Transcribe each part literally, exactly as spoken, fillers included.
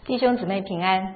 弟兄姊妹平安。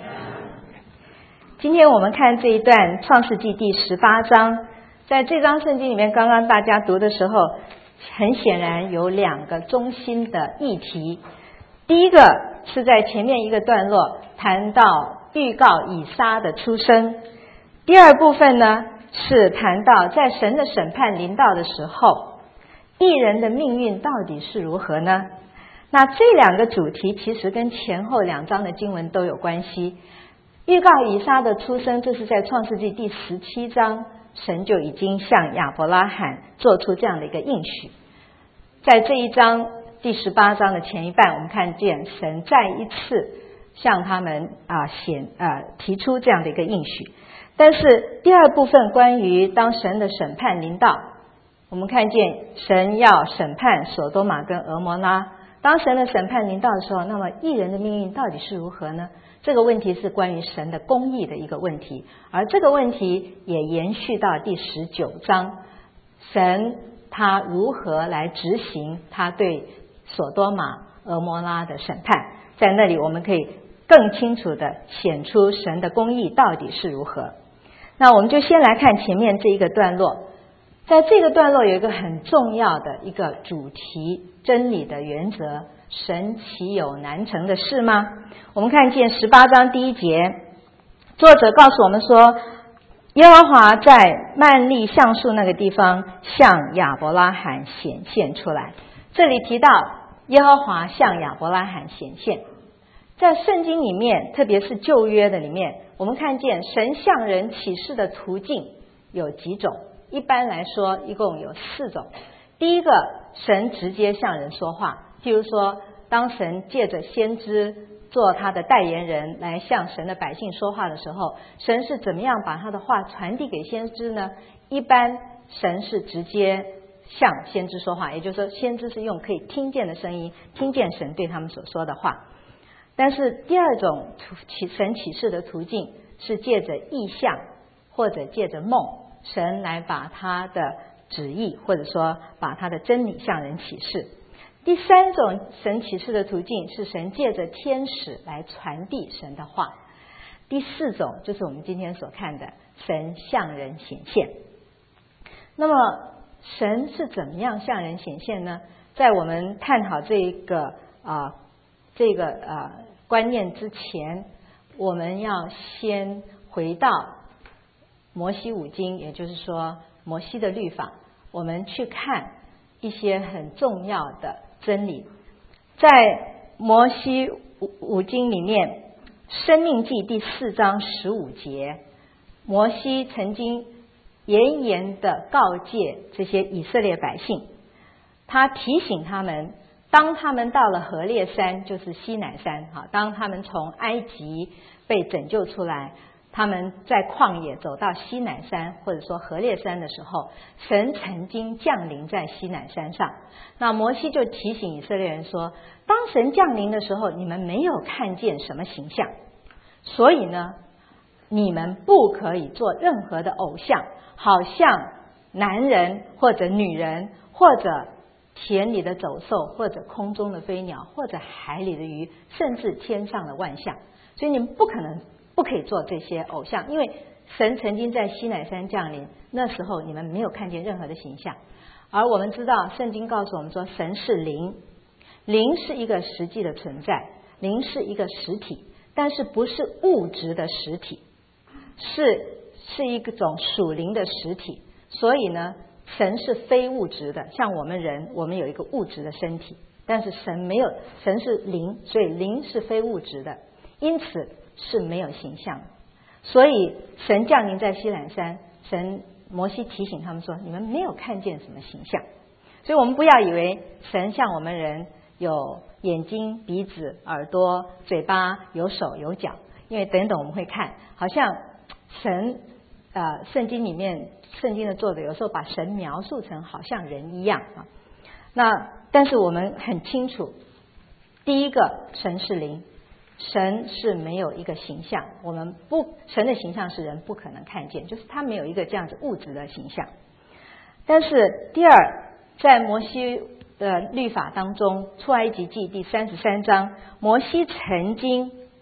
今天我们看这一段创世纪第十八章，在这章圣经里面，刚刚大家读的时候，很显然有两个中心的议题。第一个是在前面一个段落谈到预告以撒的出生，第二部分呢是谈到在神的审判临到的时候，义人的命运到底是如何呢？那这两个主题其实跟前后两章的经文都有关系。预告以撒的出生，这是在创世纪第十七章，神就已经向亚伯拉罕做出这样的一个应许。在这一章第十八章的前一半，我们看见神再一次向他们啊显啊提出这样的一个应许。但是第二部分关于当神的审判临到，我们看见神要审判所多玛跟俄摩拉。当神的审判临到的时候，那么义人的命运到底是如何呢？这个问题是关于神的公义的一个问题，而这个问题也延续到第十九章，神他如何来执行他对所多玛、俄摩拉的审判。在那里我们可以更清楚地显出神的公义到底是如何。那我们就先来看前面这一个段落。在这个段落有一个很重要的一个主题，真理的原则，神岂有难成的事吗？我们看见十八章第一节，作者告诉我们说，耶和华在曼利橡树那个地方向亚伯拉罕显现出来。这里提到耶和华向亚伯拉罕显现，在圣经里面，特别是旧约的里面，我们看见神向人启示的途径有几种，一般来说一共有四种。第一个，神直接向人说话，譬如说当神借着先知做他的代言人来向神的百姓说话的时候，神是怎么样把他的话传递给先知呢？一般神是直接向先知说话，也就是说先知是用可以听见的声音听见神对他们所说的话。但是第二种神启示的途径是借着异象或者借着梦，神来把他的旨意或者说把他的真理向人启示。第三种神启示的途径是神借着天使来传递神的话。第四种就是我们今天所看的神向人显现。那么神是怎么样向人显现呢？在我们探讨这个啊、呃、这个呃观念之前，我们要先回到摩西五经，也就是说摩西的律法，我们去看一些很重要的真理。在摩西五经里面，申命记第四章十五节，摩西曾经严严的告诫这些以色列百姓，他提醒他们，当他们到了何烈山，就是西乃山，当他们从埃及被拯救出来，他们在旷野走到西乃山或者说何烈山的时候，神曾经降临在西乃山上。那摩西就提醒以色列人说，当神降临的时候，你们没有看见什么形象，所以呢，你们不可以做任何的偶像，好像男人或者女人或者田里的走兽或者空中的飞鸟或者海里的鱼，甚至天上的万象。所以你们不可能不可以做这些偶像，因为神曾经在西乃山降临，那时候你们没有看见任何的形象。而我们知道圣经告诉我们说，神是灵，灵是一个实际的存在，灵是一个实体，但是不是物质的实体，是是一种属灵的实体。所以呢，神是非物质的，像我们人，我们有一个物质的身体，但是神没有，神是灵，所以灵是非物质的，因此是没有形象。所以神降临在西乃山，神摩西提醒他们说，你们没有看见什么形象。所以我们不要以为神像我们人有眼睛、鼻子、耳朵、嘴巴，有手有脚，因为等等我们会看，好像神呃圣经里面圣经的作者有时候把神描述成好像人一样啊。那但是我们很清楚，第一个，神是灵，神是没有一个形象，我们不神的形象是人不可能看见，就是他没有一个这样子物质的形象。但是第二，在摩西的律法当中，出埃及记第三十三章，摩西曾经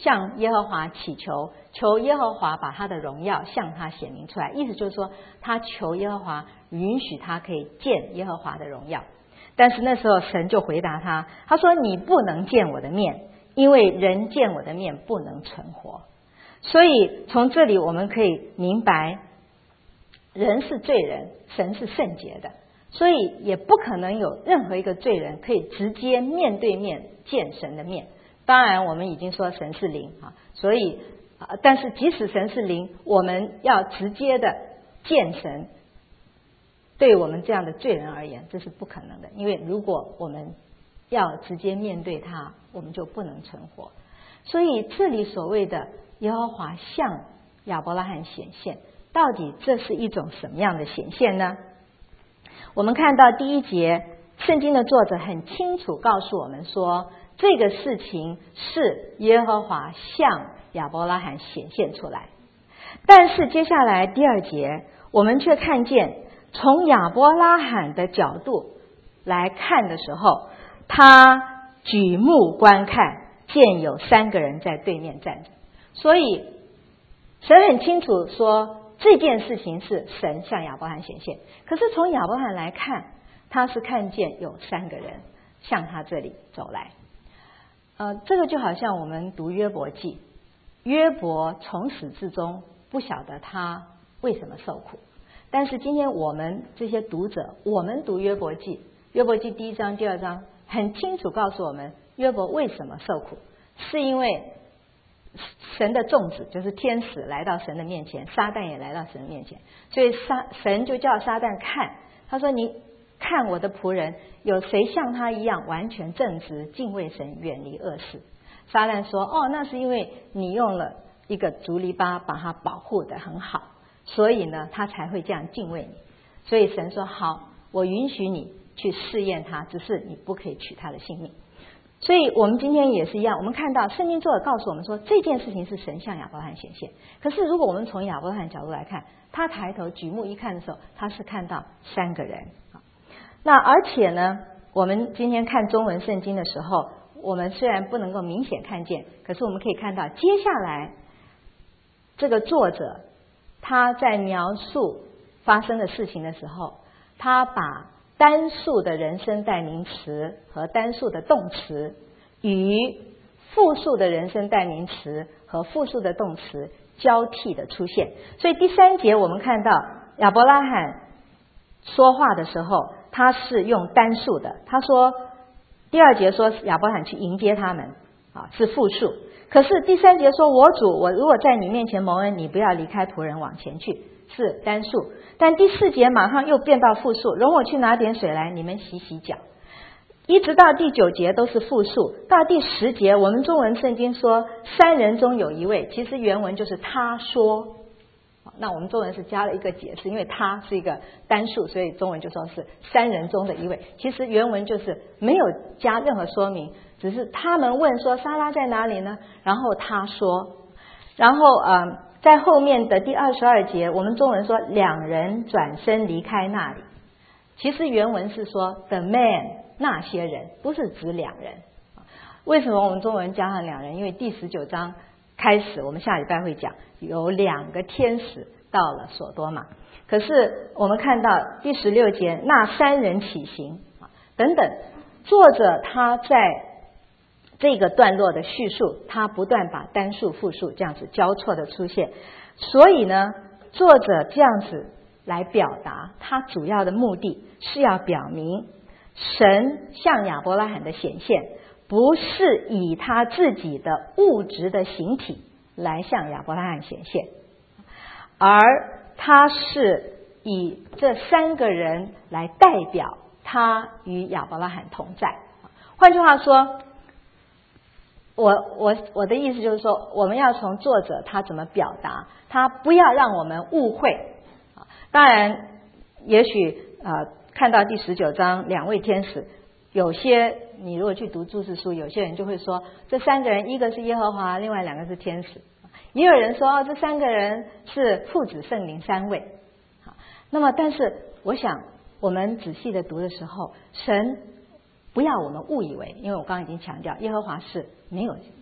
向耶和华祈求，求耶和华把他的荣耀向他显明出来。意思就是说，他求耶和华允许他可以见耶和华的荣耀。但是那时候神就回答他，他说你不能见我的面，因为人见我的面不能存活。所以从这里我们可以明白，人是罪人，神是圣洁的，所以也不可能有任何一个罪人可以直接面对面见神的面。当然我们已经说神是灵啊，所以但是即使神是灵，我们要直接的见神，对我们这样的罪人而言这是不可能的，因为如果我们要直接面对他，我们就不能存活。所以这里所谓的耶和华向亚伯拉罕显现，到底这是一种什么样的显现呢？我们看到第一节，圣经的作者很清楚告诉我们说，这个事情是耶和华向亚伯拉罕显现出来。但是接下来第二节，我们却看见从亚伯拉罕的角度来看的时候，他举目观看，见有三个人在对面站着。所以神很清楚说这件事情是神向亚伯拉罕显现，可是从亚伯拉罕来看，他是看见有三个人向他这里走来。呃，这个就好像我们读约伯记，约伯从始至终不晓得他为什么受苦，但是今天我们这些读者，我们读约伯记，约伯记第一章第二章很清楚告诉我们约伯为什么受苦，是因为神的众子就是天使来到神的面前，撒旦也来到神的面前，所以撒神就叫撒旦看，他说你看我的仆人，有谁像他一样完全正直，敬畏神，远离恶事？撒旦说哦，那是因为你用了一个竹篱笆把他保护得很好，所以呢他才会这样敬畏你。所以神说好，我允许你去试验他，只是你不可以取他的性命。所以我们今天也是一样，我们看到圣经作者告诉我们说这件事情是神向亚伯拉罕显现，可是如果我们从亚伯拉罕角度来看，他抬头举目一看的时候，他是看到三个人。那而且呢，我们今天看中文圣经的时候，我们虽然不能够明显看见，可是我们可以看到接下来这个作者他在描述发生的事情的时候，他把单数的人称代名词和单数的动词与复数的人称代名词和复数的动词交替的出现。所以第三节我们看到亚伯拉罕说话的时候，他是用单数的，他说第二节说亚伯拉罕去迎接他们啊，是复数，可是第三节说我主，我如果在你面前蒙恩，你不要离开仆人往前去，是单数。但第四节马上又变到复数，容我去拿点水来，你们洗洗脚。一直到第九节都是复数，到第十节我们中文圣经说三人中有一位，其实原文就是他说，那我们中文是加了一个解释，因为他是一个单数，所以中文就说是三人中的一位，其实原文就是没有加任何说明，只是他们问说撒拉在哪里呢，然后他说，然后呃在后面的第二十二节我们中文说两人转身离开那里，其实原文是说 the man 那些人，不是指两人。为什么我们中文加上两人？因为第十九章开始，我们下礼拜会讲有两个天使到了所多玛，可是我们看到第十六节那三人起行等等，作者他在这个段落的叙述，他不断把单数复数这样子交错的出现，所以呢作者这样子来表达他主要的目的是要表明神向亚伯拉罕的显现不是以他自己的物质的形体来向亚伯拉罕显现，而他是以这三个人来代表他与亚伯拉罕同在。换句话说，我我我的意思就是说，我们要从作者他怎么表达，他不要让我们误会。当然也许呃看到第十九章两位天使，有些你如果去读注释书，有些人就会说这三个人一个是耶和华，另外两个是天使，也有人说哦这三个人是父子圣灵三位。那么但是我想我们仔细的读的时候，神不要我们误以为，因为我刚刚已经强调耶和华是没有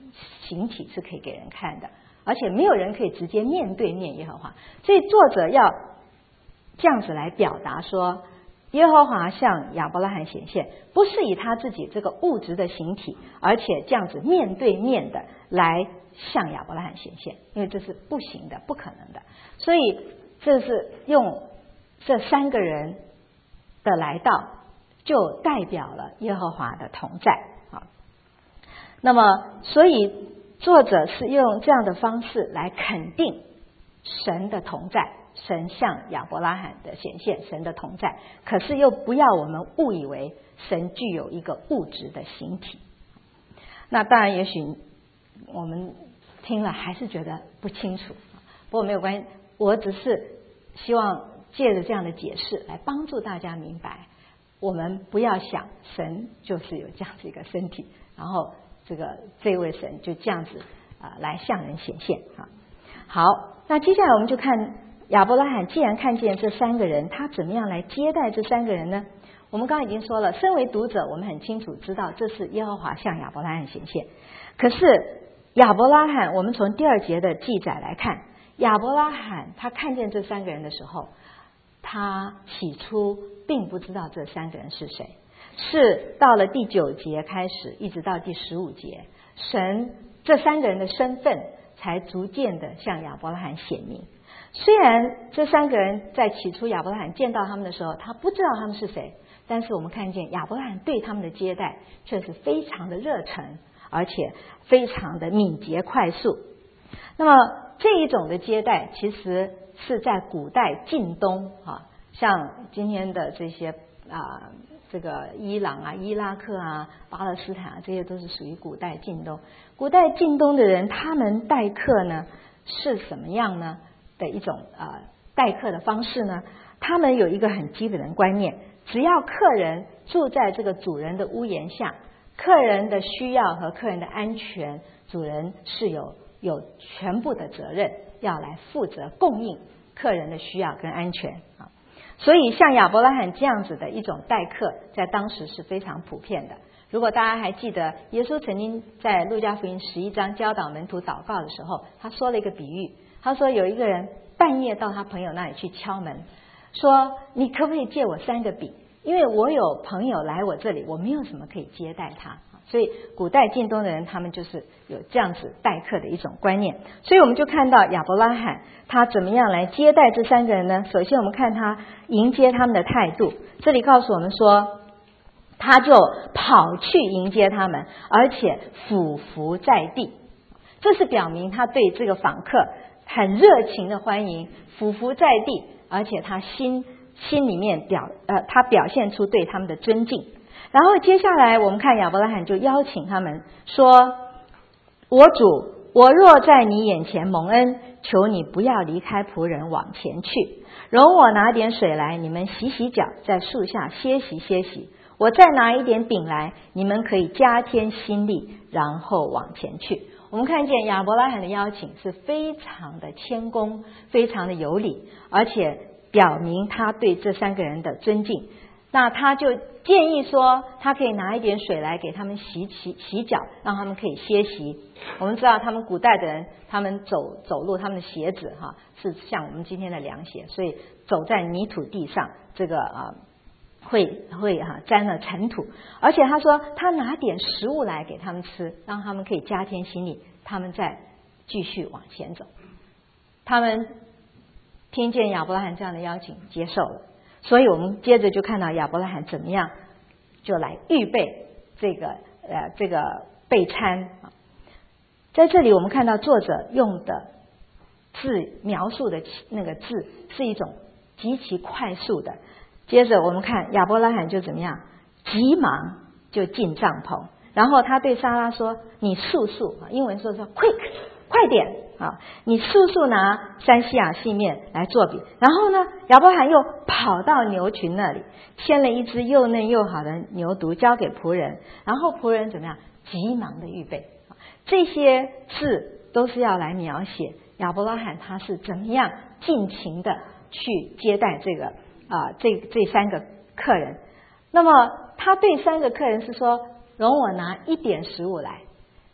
形体是可以给人看的，而且没有人可以直接面对面耶和华，所以作者要这样子来表达说，耶和华向亚伯拉罕显现，不是以他自己这个物质的形体，而且这样子面对面的来向亚伯拉罕显现，因为这是不行的，不可能的。所以这是用这三个人的来到，就代表了耶和华的同在啊。那么，所以作者是用这样的方式来肯定神的同在。神向亚伯拉罕的显现，神的同在，可是又不要我们误以为神具有一个物质的形体。那当然，也许我们听了还是觉得不清楚，不过没有关系，我只是希望借着这样的解释来帮助大家明白，我们不要想神就是有这样子一个身体，然后这个这位神就这样子啊、呃、来向人显现啊。好，那接下来我们就看亚伯拉罕既然看见这三个人，他怎么样来接待这三个人呢？我们刚刚已经说了，身为读者，我们很清楚知道这是耶和华向亚伯拉罕显现。可是亚伯拉罕，我们从第二节的记载来看，亚伯拉罕他看见这三个人的时候，他起初并不知道这三个人是谁，是到了第九节开始，一直到第十五节，神这三个人的身份才逐渐的向亚伯拉罕显明。虽然这三个人在起初亚伯拉罕见到他们的时候，他不知道他们是谁，但是我们看见亚伯拉罕对他们的接待却是非常的热忱，而且非常的敏捷快速。那么这一种的接待其实是在古代近东啊，像今天的这些啊这个伊朗啊、伊拉克啊、巴勒斯坦啊，这些都是属于古代近东。古代近东的人，他们待客呢是什么样呢？的一种呃待客的方式呢？他们有一个很基本的观念，只要客人住在这个主人的屋檐下，客人的需要和客人的安全，主人是有有全部的责任要来负责供应客人的需要跟安全啊。所以像亚伯拉罕这样子的一种待客，在当时是非常普遍的。如果大家还记得，耶稣曾经在路加福音十一章教导门徒祷告的时候，他说了一个比喻。他说有一个人半夜到他朋友那里去敲门，说你可不可以借我三个饼，因为我有朋友来我这里，我没有什么可以接待他。所以古代近东的人他们就是有这样子待客的一种观念。所以我们就看到亚伯拉罕他怎么样来接待这三个人呢？首先我们看他迎接他们的态度，这里告诉我们说他就跑去迎接他们，而且俯伏在地，这是表明他对这个访客很热情的欢迎，俯伏在地，而且他心心里面表呃，他表现出对他们的尊敬。然后接下来我们看亚伯拉罕就邀请他们说：我主，我若在你眼前蒙恩，求你不要离开仆人往前去，容我拿点水来，你们洗洗脚，在树下歇息歇息。我再拿一点饼来，你们可以加添心力，然后往前去。我们看见亚伯拉罕的邀请是非常的谦恭，非常的有礼，而且表明他对这三个人的尊敬。那他就建议说，他可以拿一点水来给他们洗洗洗脚，让他们可以歇息。我们知道他们古代的人，他们走走路，他们的鞋子哈是像我们今天的凉鞋，所以走在泥土地上，这个啊会会哈、啊、沾了尘土。而且他说他拿点食物来给他们吃，让他们可以加添心力，他们再继续往前走。他们听见亚伯拉罕这样的邀请，接受了。所以我们接着就看到亚伯拉罕怎么样就来预备这个呃这个备餐。在这里我们看到作者用的字描述的那个字是一种极其快速的。接着我们看亚伯拉罕就怎么样，急忙就进帐篷，然后他对撒拉说：你速速，英文说说 quick， 快点啊！你速速拿三西亚细面来做饼。然后呢，亚伯拉罕又跑到牛群那里，牵了一只又嫩又好的牛犊交给仆人，然后仆人怎么样，急忙的预备。这些字都是要来描写亚伯拉罕他是怎么样尽情的去接待这个啊、呃、这这三个客人。那么他对三个客人是说：容我拿一点食物来。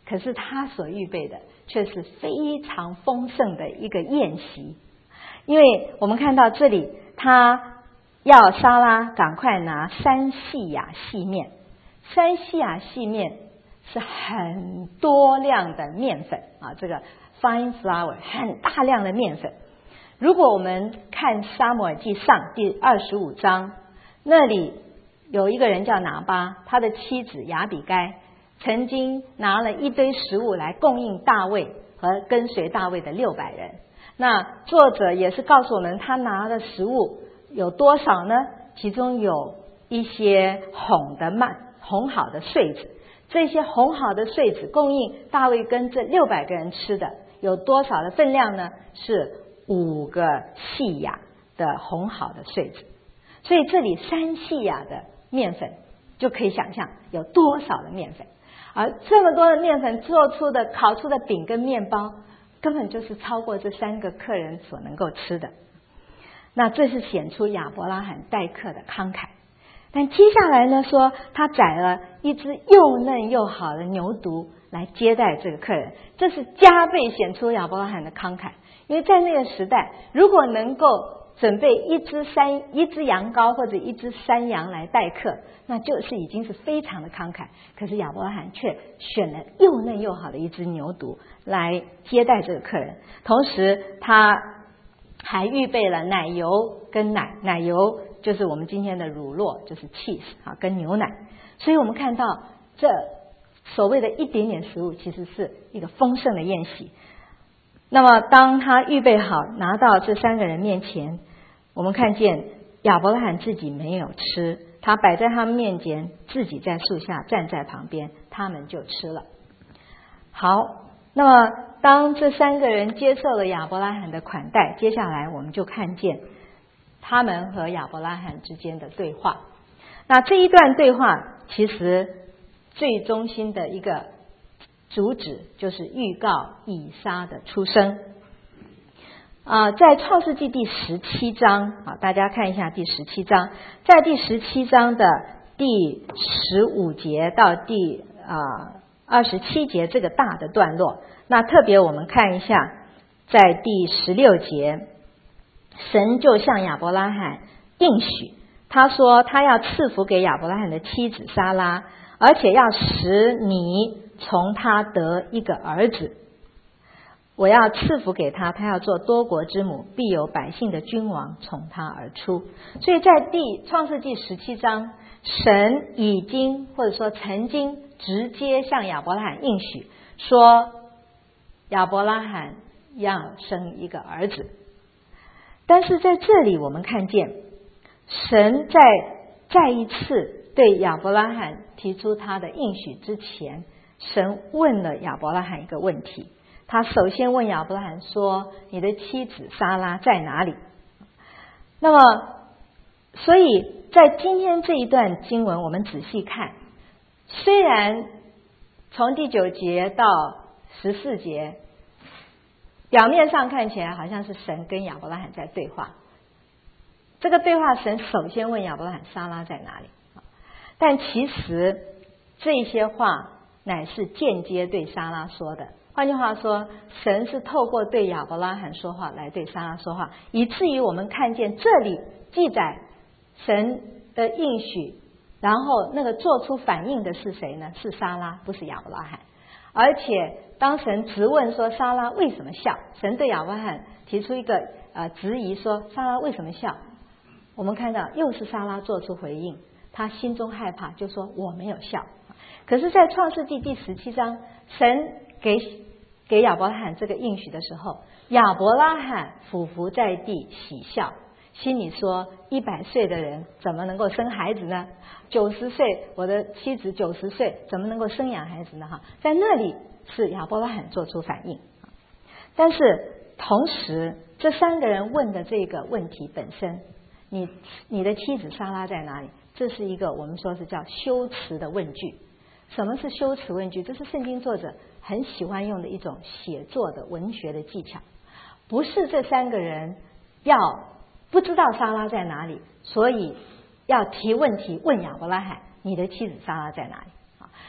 可是他所预备的却是非常丰盛的一个宴席。因为我们看到这里，他要撒拉赶快拿三细亚细面，三细亚细面是很多量的面粉啊，这个 fine flour 很大量的面粉。如果我们看撒母耳记上第二十五章，那里有一个人叫拿巴，他的妻子亚比该曾经拿了一堆食物来供应大卫和跟随大卫的六百人。那作者也是告诉我们，他拿的食物有多少呢？其中有一些哄的麦，哄好的穗子。这些哄好的穗子供应大卫跟这六百个人吃的，有多少的分量呢？是五个细亚的哄好的穗子。所以这里三细亚的面粉，就可以想象有多少的面粉。而这么多的面粉做出的烤出的饼跟面包，根本就是超过这三个客人所能够吃的。那这是显出亚伯拉罕待客的慷慨。但接下来呢，说他宰了一只又嫩又好的牛犊来接待这个客人，这是加倍显出亚伯拉罕的慷慨。因为在那个时代，如果能够准备一只山一只羊羔或者一只山羊来待客，那就是已经是非常的慷慨。可是亚伯拉罕却选了又嫩又好的一只牛犊来接待这个客人，同时他还预备了奶油跟奶，奶油就是我们今天的乳酪，就是 cheese 啊，跟牛奶。所以我们看到这所谓的一点点食物，其实是一个丰盛的宴席。那么当他预备好拿到这三个人面前，我们看见亚伯拉罕自己没有吃，他摆在他们面前，自己在树下站在旁边，他们就吃了。好，那么当这三个人接受了亚伯拉罕的款待，接下来我们就看见他们和亚伯拉罕之间的对话。那这一段对话其实最中心的一个主旨就是预告以撒的出生。啊，在创世纪第十七章啊，大家看一下第十七章，在第十七章的第十五节到第啊二十七节这个大的段落，那特别我们看一下，在第十六节，神就向亚伯拉罕应许，他说他要赐福给亚伯拉罕的妻子撒拉，而且要使你从他得一个儿子。我要赐福给他，他要做多国之母，必有百姓的君王从他而出。所以在第创世纪十七章，神已经或者说曾经直接向亚伯拉罕应许说，亚伯拉罕要生一个儿子。但是在这里我们看见神在再一次对亚伯拉罕提出他的应许之前，神问了亚伯拉罕一个问题。他首先问亚伯拉罕说，你的妻子撒拉在哪里？那么所以在今天这一段经文我们仔细看，虽然从第九节到十四节表面上看起来好像是神跟亚伯拉罕在对话，这个对话神首先问亚伯拉罕撒拉在哪里，但其实这些话乃是间接对撒拉说的。换句话说，神是透过对亚伯拉罕说话来对撒拉说话，以至于我们看见这里记载神的应许，然后那个做出反应的是谁呢？是撒拉，不是亚伯拉罕。而且当神质问说撒拉为什么笑，神对亚伯拉罕提出一个呃质疑说撒拉为什么笑，我们看到又是撒拉做出回应，他心中害怕，就说我没有笑。可是在创世纪第十七章，神给给亚伯拉罕这个应许的时候，亚伯拉罕俯伏在地喜笑，心里说一百岁的人怎么能够生孩子呢？九十岁，我的妻子九十岁怎么能够生养孩子呢？哈，在那里是亚伯拉罕做出反应。但是同时这三个人问的这个问题本身，你你的妻子撒拉在哪里？这是一个我们说是叫修辞的问句。什么是修辞问句？这是圣经作者很喜欢用的一种写作的文学的技巧。不是这三个人要不知道撒拉在哪里，所以要提问题问亚伯拉罕，你的妻子撒拉在哪里？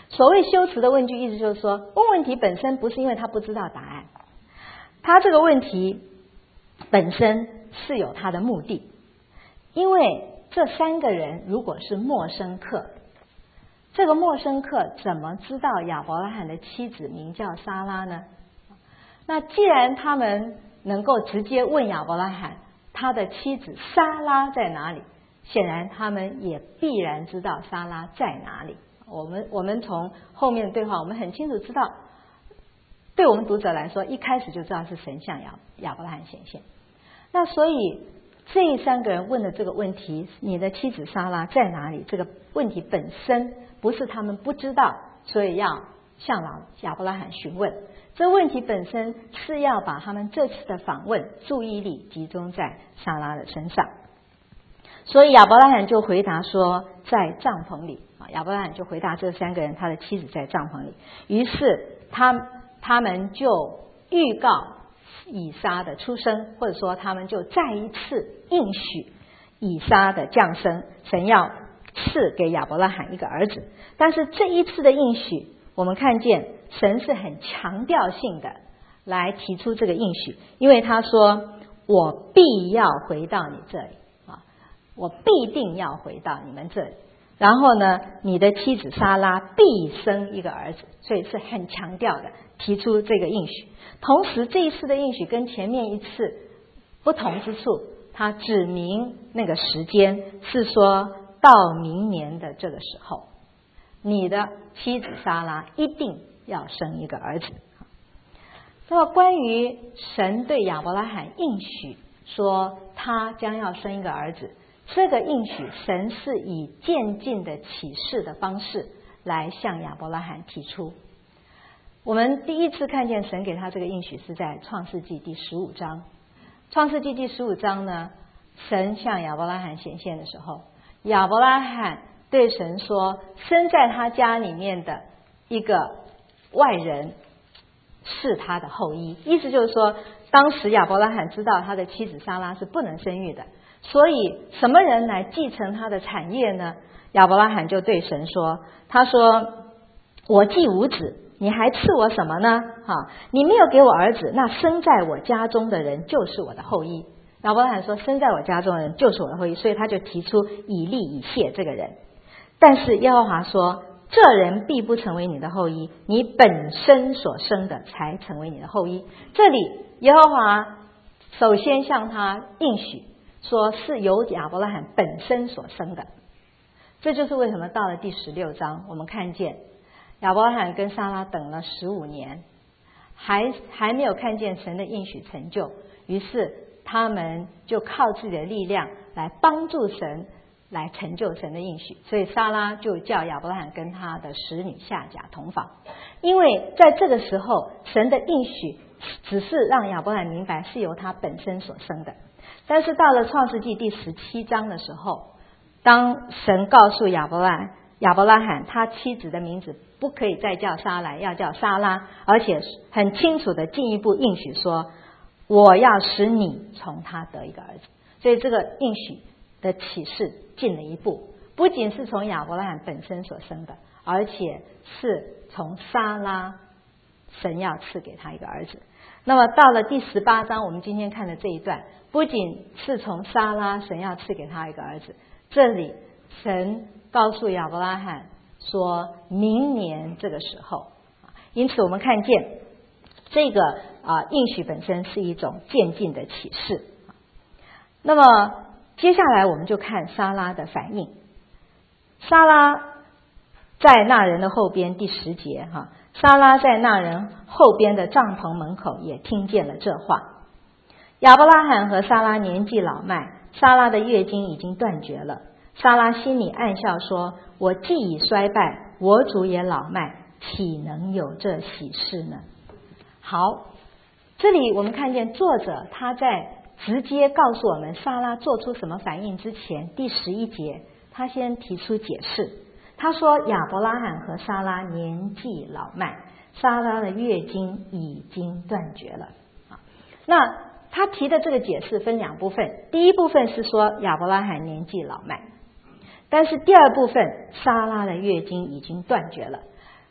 所谓修辞的问句，意思就是说，问问题本身不是因为他不知道答案，他这个问题本身是有他的目的。因为这三个人如果是陌生客，这个陌生客怎么知道亚伯拉罕的妻子名叫撒拉呢？那既然他们能够直接问亚伯拉罕他的妻子撒拉在哪里，显然他们也必然知道撒拉在哪里。我们我们从后面的对话，我们很清楚知道，对我们读者来说，一开始就知道是神向亚亚伯拉罕显现。那所以这三个人问的这个问题，你的妻子撒拉在哪里？这个问题本身不是他们不知道，所以要向老亚伯拉罕询问。这问题本身是要把他们这次的访问注意力集中在撒拉的身上。所以亚伯拉罕就回答说，在帐篷里啊，亚伯拉罕就回答这三个人，他的妻子在帐篷里。于是他他们就预告以撒的出生，或者说他们就再一次应许以撒的降生，神要赐给亚伯拉罕一个儿子。但是这一次的应许，我们看见神是很强调性的来提出这个应许，因为他说我必要回到你这里啊，我必定要回到你们这里，然后呢，你的妻子撒拉必生一个儿子，所以是很强调的提出这个应许。同时这一次的应许跟前面一次不同之处，他指明那个时间是说到明年的这个时候，你的妻子撒拉一定要生一个儿子。那么关于神对亚伯拉罕应许说他将要生一个儿子，这个应许神是以渐进的启示的方式来向亚伯拉罕提出。我们第一次看见神给他这个应许是在创世纪第十五章。创世纪第十五章呢，神向亚伯拉罕显现的时候，亚伯拉罕对神说，生在他家里面的一个外人是他的后裔。意思就是说，当时亚伯拉罕知道他的妻子撒拉是不能生育的，所以什么人来继承他的产业呢？亚伯拉罕就对神说，他说我既无子，你还赐我什么呢？哈，你没有给我儿子，那生在我家中的人就是我的后裔。亚伯拉罕说，生在我家中的人就是我的后裔，所以他就提出以利以谢这个人。但是耶和华说，这人必不成为你的后裔，你本身所生的才成为你的后裔。这里耶和华首先向他应许说，是由亚伯拉罕本身所生的。这就是为什么到了第十六章，我们看见亚伯拉罕跟撒拉等了十五年，还还没有看见神的应许成就，于是他们就靠自己的力量来帮助神来成就神的应许。所以撒拉就叫亚伯拉罕跟他的使女夏甲同房，因为在这个时候神的应许只是让亚伯拉罕明白是由他本身所生的。但是到了创世纪第十七章的时候，当神告诉亚伯拉亚伯拉罕他妻子的名字不可以再叫撒莱，要叫撒拉，而且很清楚的进一步应许说，我要使你从他得一个儿子。所以这个应许的启示进了一步，不仅是从亚伯拉罕本身所生的，而且是从撒拉，神要赐给他一个儿子。那么到了第十八章，我们今天看的这一段，不仅是从撒拉神要赐给他一个儿子，这里神告诉亚伯拉罕说明年这个时候。因此我们看见这个啊应许本身是一种渐进的启示。那么接下来我们就看撒拉的反应。撒拉在那人的后边，第十节哈，撒拉在那人后边的帐篷门口也听见了这话。亚伯拉罕和撒拉年纪老迈，撒拉的月经已经断绝了。撒拉心里暗笑说，我既已衰败，我主也老迈，岂能有这喜事呢？好，这里我们看见作者他在直接告诉我们撒拉做出什么反应之前，第十一节他先提出解释。他说亚伯拉罕和撒拉年纪老迈，撒拉的月经已经断绝了。那他提的这个解释分两部分，第一部分是说亚伯拉罕年纪老迈，但是第二部分撒拉的月经已经断绝了。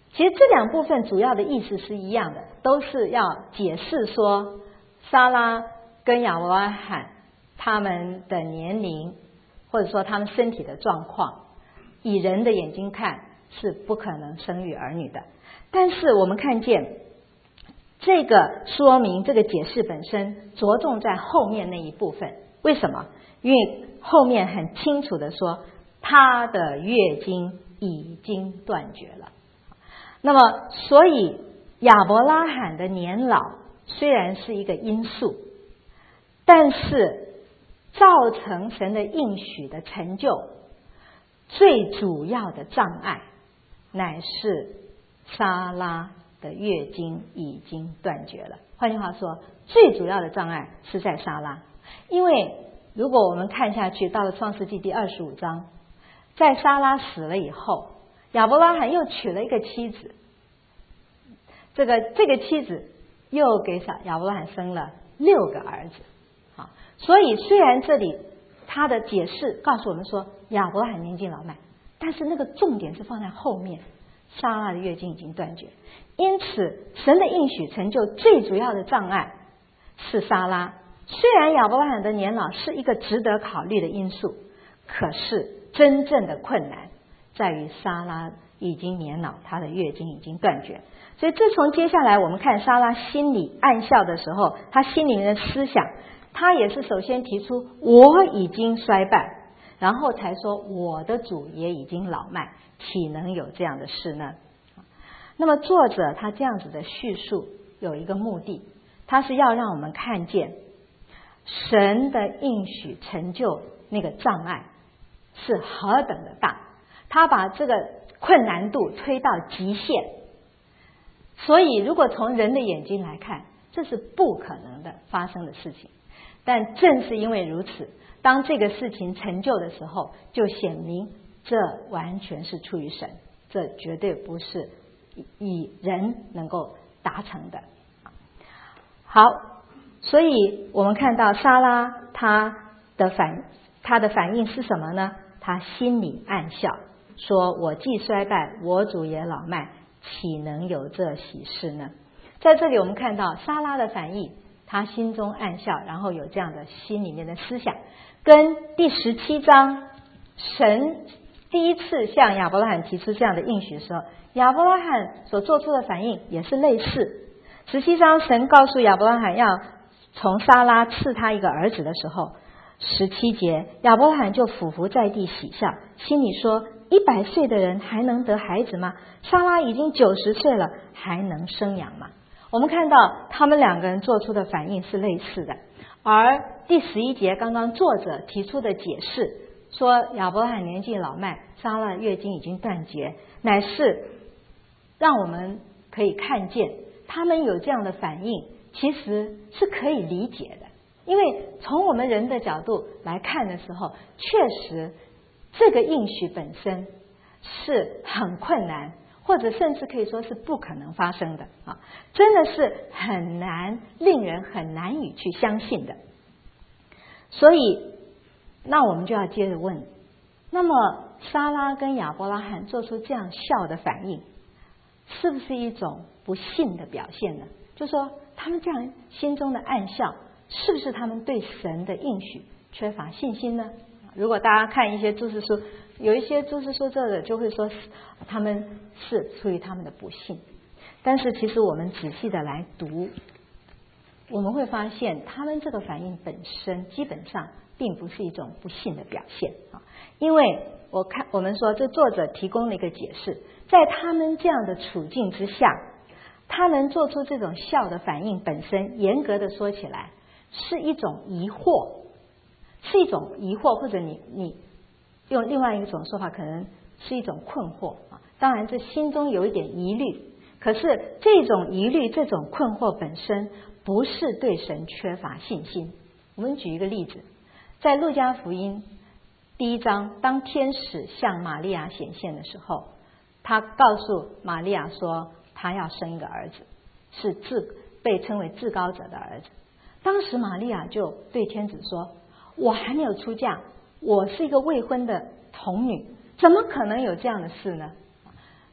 其实这两部分主要的意思是一样的，都是要解释说撒拉跟亚伯拉罕他们的年龄，或者说他们身体的状况，以人的眼睛看是不可能生育儿女的。但是我们看见这个说明，这个解释本身着重在后面那一部分。为什么？因为后面很清楚的说，她的月经已经断绝了。那么所以亚伯拉罕的年老虽然是一个因素，但是造成神的应许的成就最主要的障碍，乃是撒拉的月经已经断绝了。换句话说，最主要的障碍是在撒拉。因为如果我们看下去，到了创世纪第二十五章，在撒拉死了以后，亚伯拉罕又娶了一个妻子，这个这个妻子又给亚伯拉罕生了六个儿子。好，所以虽然这里他的解释告诉我们说亚伯拉罕年纪老迈，但是那个重点是放在后面，撒拉的月经已经断绝。因此神的应许成就最主要的障碍是撒拉。虽然亚伯拉罕的年老是一个值得考虑的因素，可是真正的困难在于撒拉已经年老，她的月经已经断绝。所以自从接下来我们看撒拉心里暗笑的时候，她心里面的思想，她也是首先提出我已经衰败，然后才说我的主也已经老迈，岂能有这样的事呢？那么作者他这样子的叙述有一个目的，他是要让我们看见神的应许成就那个障碍是何等的大，他把这个困难度推到极限。所以如果从人的眼睛来看，这是不可能的发生的事情，但正是因为如此，当这个事情成就的时候，就显明这完全是出于神，这绝对不是以人能够达成的。好，所以我们看到撒拉她的反她的反应是什么呢？她心里暗笑，说我既衰败，我主也老迈，岂能有这喜事呢？在这里我们看到撒拉的反应，她心中暗笑，然后有这样的心里面的思想，跟第十七章神第一次向亚伯拉罕提出这样的应许的时候，亚伯拉罕所做出的反应也是类似。十七章神告诉亚伯拉罕要从撒拉赐他一个儿子的时候，十七节亚伯拉罕就俯伏在地喜笑，心里说一百岁的人还能得孩子吗？撒拉已经九十岁了，还能生养吗？我们看到他们两个人做出的反应是类似的。而第十一节刚刚作者提出的解释说亚伯拉罕年纪老迈，撒拉月经已经断绝，乃是让我们可以看见他们有这样的反应其实是可以理解的。因为从我们人的角度来看的时候，确实这个应许本身是很困难，或者甚至可以说是不可能发生的啊，真的是很难，令人很难以去相信的。所以那我们就要接着问，那么撒拉跟亚伯拉罕做出这样笑的反应，是不是一种不信的表现呢？就说他们这样心中的暗笑，是不是他们对神的应许缺乏信心呢？如果大家看一些注释书，有一些注释书作者就会说他们是出于他们的不信，但是其实我们仔细的来读，我们会发现他们这个反应本身基本上并不是一种不信的表现啊，因为我看我们说这作者提供了一个解释，在他们这样的处境之下，他们做出这种笑的反应本身，严格的说起来是一种疑惑，是一种疑惑，或者你你用另外一种说法，可能是一种困惑啊。当然这心中有一点疑虑，可是这种疑虑这种困惑本身不是对神缺乏信心。我们举一个例子，在路加福音第一章，当天使向玛利亚显现的时候，他告诉玛利亚说他要生一个儿子，是至被称为至高者的儿子。当时玛利亚就对天子说，我还没有出嫁，我是一个未婚的童女，怎么可能有这样的事呢？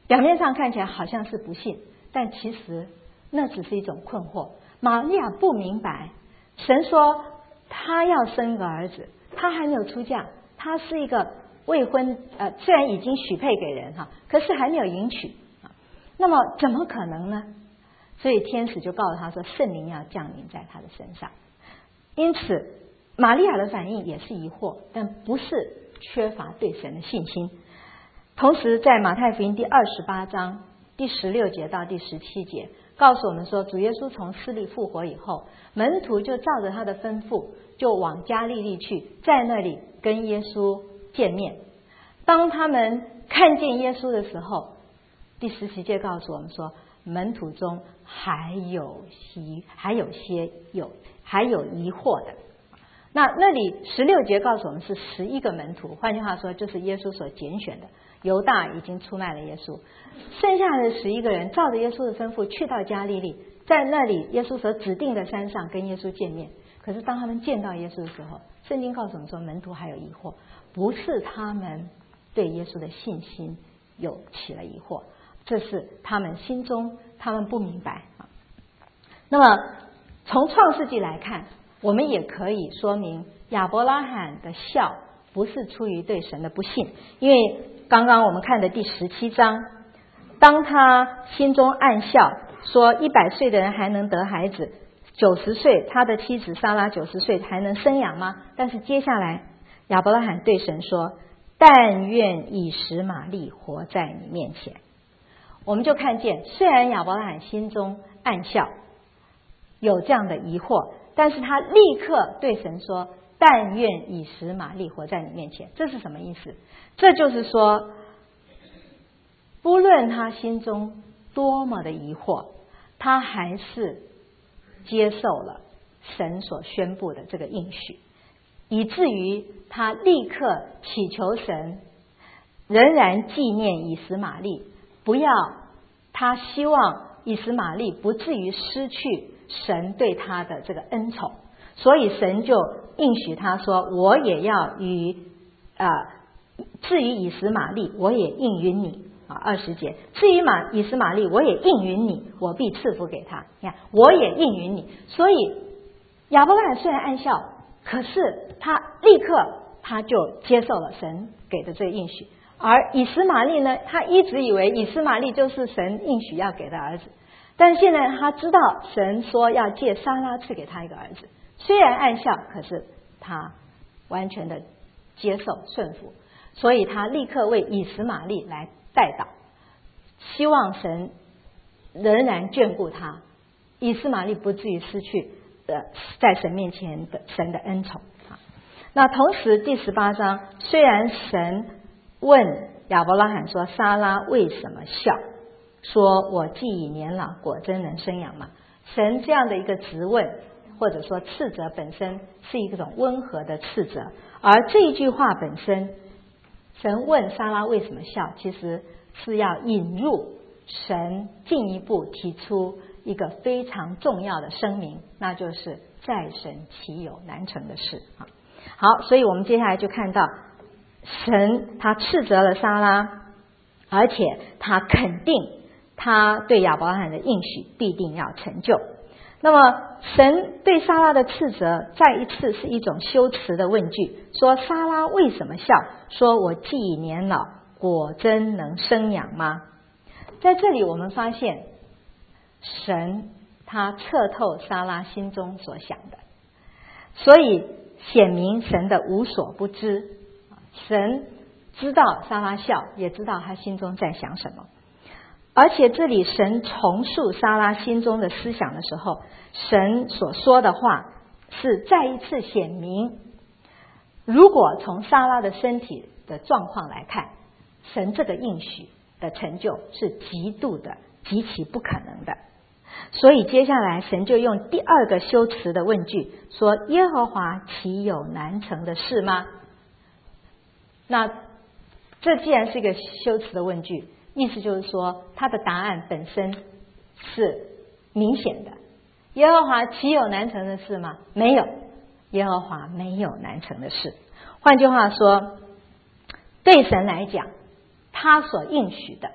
表面上看起来好像是不信，但其实那只是一种困惑。玛利亚不明白，神说她要生个儿子，她还没有出嫁，她是一个未婚，呃，虽然已经许配给人哈，可是还没有迎娶，那么怎么可能呢？所以天使就告诉她说，圣灵要降临在她的身上。因此玛利亚的反应也是疑惑，但不是缺乏对神的信心。同时在马太福音第二十八章第十六节到第十七节告诉我们说，主耶稣从死里复活以后，门徒就照着他的吩咐就往加利利去，在那里跟耶稣见面。当他们看见耶稣的时候，第十七节告诉我们说，门徒中还有疑还有些有还有疑惑的。那那里十六节告诉我们是十一个门徒，换句话说就是耶稣所拣选的。犹大已经出卖了耶稣，剩下的十一个人照着耶稣的吩咐去到加利利，在那里耶稣所指定的山上跟耶稣见面。可是当他们见到耶稣的时候，圣经告诉我们说，门徒还有疑惑，不是他们对耶稣的信心有起了疑惑，这是他们心中他们不明白。那么从创世纪来看，我们也可以说明亚伯拉罕的笑不是出于对神的不信，因为刚刚我们看的第十七章，当他心中暗笑说一百岁的人还能得孩子，九十岁他的妻子撒拉九十岁还能生养吗？但是接下来亚伯拉罕对神说，但愿以实玛利活在你面前。我们就看见，虽然亚伯拉罕心中暗笑有这样的疑惑，但是他立刻对神说，但愿以实玛利活在你面前。这是什么意思？这就是说，不论他心中多么的疑惑，他还是接受了神所宣布的这个应许，以至于他立刻祈求神仍然纪念以实玛利，不要他希望以实玛利不至于失去神对他的这个恩宠，所以神就应许他说，我也要与啊、呃，至于以实玛利，我也应允你啊。二十节，至于马以实玛利，我也应允你，我必赐福给他。你看，我也应允你。所以亚伯拉罕虽然暗笑，可是他立刻他就接受了神给的这个应许。而以实玛利呢，他一直以为以实玛利就是神应许要给的儿子，但是现在他知道神说要借撒拉赐给他一个儿子，虽然暗笑，可是他完全的接受顺服，所以他立刻为以实玛利来代祷，希望神仍然眷顾他，以实玛利不至于失去呃在神面前的神的恩宠。那同时第十八章，虽然神问亚伯拉罕说，撒拉为什么笑，说我既已年老，果真能生养吗？神这样的一个质问或者说斥责本身是一种温和的斥责，而这一句话本身，神问撒拉为什么笑，其实是要引入神进一步提出一个非常重要的声明，那就是在神岂有难成的事啊。好，所以我们接下来就看到神他斥责了撒拉，而且他肯定他对亚伯拉罕的应许必定要成就。那么神对撒拉的斥责再一次是一种修辞的问句，说撒拉为什么笑，说我既已年老，果真能生养吗？在这里我们发现神他测透撒拉心中所想的，所以显明神的无所不知，神知道撒拉笑，也知道他心中在想什么。而且这里神重述撒拉心中的思想的时候，神所说的话是再一次显明，如果从撒拉的身体的状况来看，神这个应许的成就是极度的极其不可能的。所以接下来神就用第二个修辞的问句说，耶和华岂有难成的事吗？那这既然是一个修辞的问句，意思就是说他的答案本身是明显的。耶和华岂有难成的事吗？没有，耶和华没有难成的事。换句话说，对神来讲，他所应许的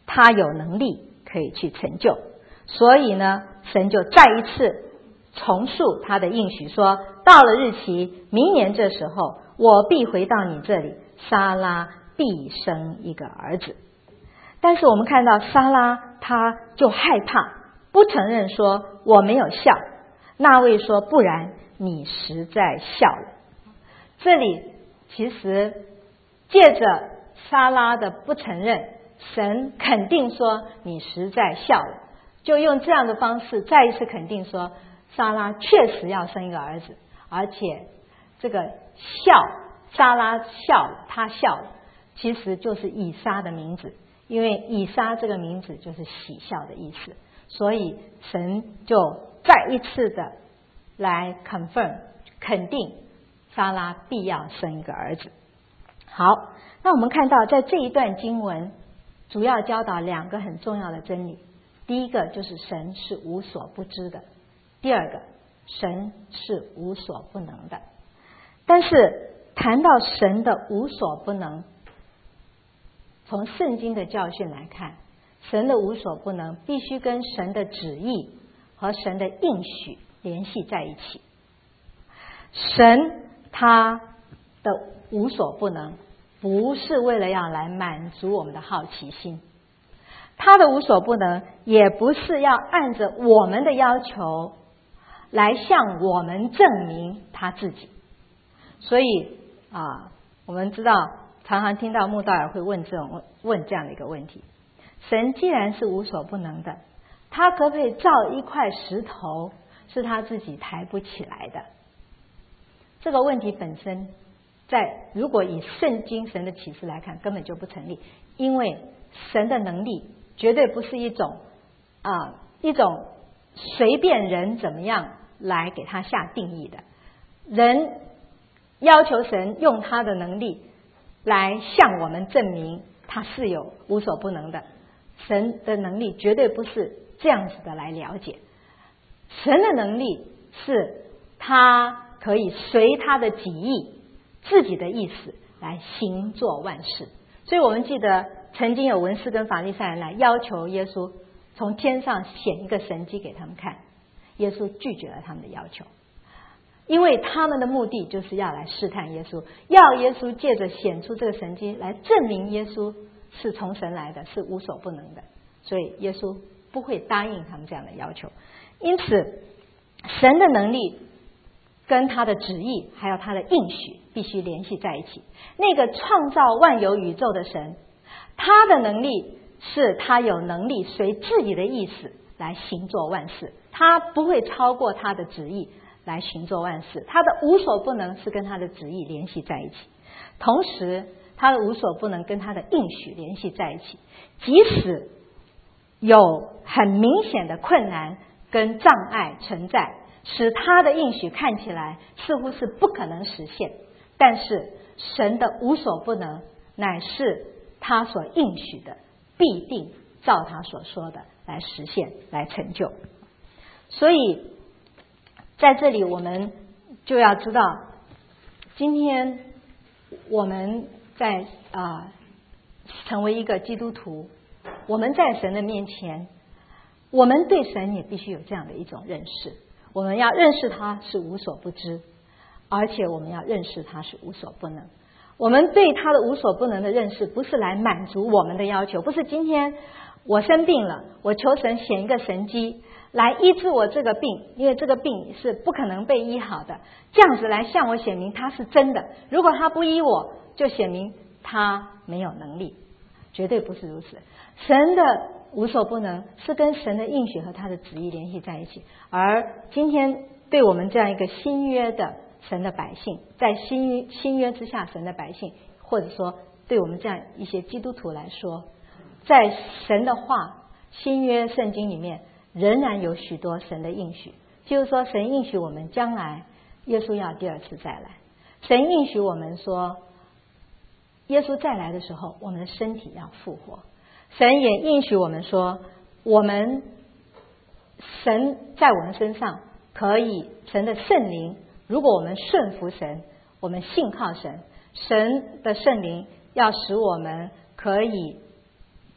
他有能力可以去成就。所以呢，神就再一次重述他的应许，说到了日期，明年这时候，我必回到你这里，撒拉必生一个儿子。但是我们看到撒拉，他就害怕，不承认说我没有笑。那位说不然，你实在笑了。这里其实借着撒拉的不承认，神肯定说你实在笑了，就用这样的方式再一次肯定说撒拉确实要生一个儿子，而且这个笑，撒拉笑了，他笑了，其实就是以撒的名字，因为以撒这个名字就是喜笑的意思，所以神就再一次的来 confirm 肯定撒拉必要生一个儿子。好，那我们看到在这一段经文主要教导两个很重要的真理。第一个就是神是无所不知的，第二个神是无所不能的。但是谈到神的无所不能，从圣经的教训来看，神的无所不能必须跟神的旨意和神的应许联系在一起。神他的无所不能不是为了要来满足我们的好奇心，他的无所不能也不是要按着我们的要求来向我们证明他自己。所以啊，我们知道常常听到慕道尔会问这种问这样的一个问题：神既然是无所不能的，他可不可以造一块石头是他自己抬不起来的？这个问题本身在如果以圣经神的启示来看根本就不成立，因为神的能力绝对不是一种啊一种随便人怎么样来给他下定义的。人要求神用他的能力来向我们证明他是有无所不能的，神的能力绝对不是这样子的来了解。神的能力是他可以随他的己意自己的意思来行作万事。所以我们记得曾经有文士跟法利赛人来要求耶稣从天上显一个神迹给他们看，耶稣拒绝了他们的要求，因为他们的目的就是要来试探耶稣，要耶稣借着显出这个神迹来证明耶稣是从神来的，是无所不能的，所以耶稣不会答应他们这样的要求。因此神的能力跟他的旨意还有他的应许必须联系在一起。那个创造万有宇宙的神，他的能力是他有能力随自己的意思来行作万事，他不会超过他的旨意来行作万事，他的无所不能是跟他的旨意联系在一起，同时他的无所不能跟他的应许联系在一起。即使有很明显的困难跟障碍存在，使他的应许看起来似乎是不可能实现，但是神的无所不能乃是他所应许的必定照他所说的来实现来成就。所以在这里我们就要知道，今天我们在啊、呃、成为一个基督徒，我们在神的面前，我们对神也必须有这样的一种认识。我们要认识他是无所不知，而且我们要认识他是无所不能。我们对他的无所不能的认识不是来满足我们的要求，不是今天我生病了，我求神显一个神迹来医治我这个病，因为这个病是不可能被医好的，这样子来向我显明他是真的。如果他不医我，就显明他没有能力，绝对不是如此。神的无所不能是跟神的应许和他的旨意联系在一起。而今天对我们这样一个新约的神的百姓，在新约新约之下神的百姓，或者说对我们这样一些基督徒来说，在神的话新约圣经里面仍然有许多神的应许。譬如说神应许我们将来耶稣要第二次再来，神应许我们说耶稣再来的时候我们的身体要复活，神也应许我们说我们神在我们身上可以，神的圣灵，如果我们顺服神，我们信靠神，神的圣灵要使我们可以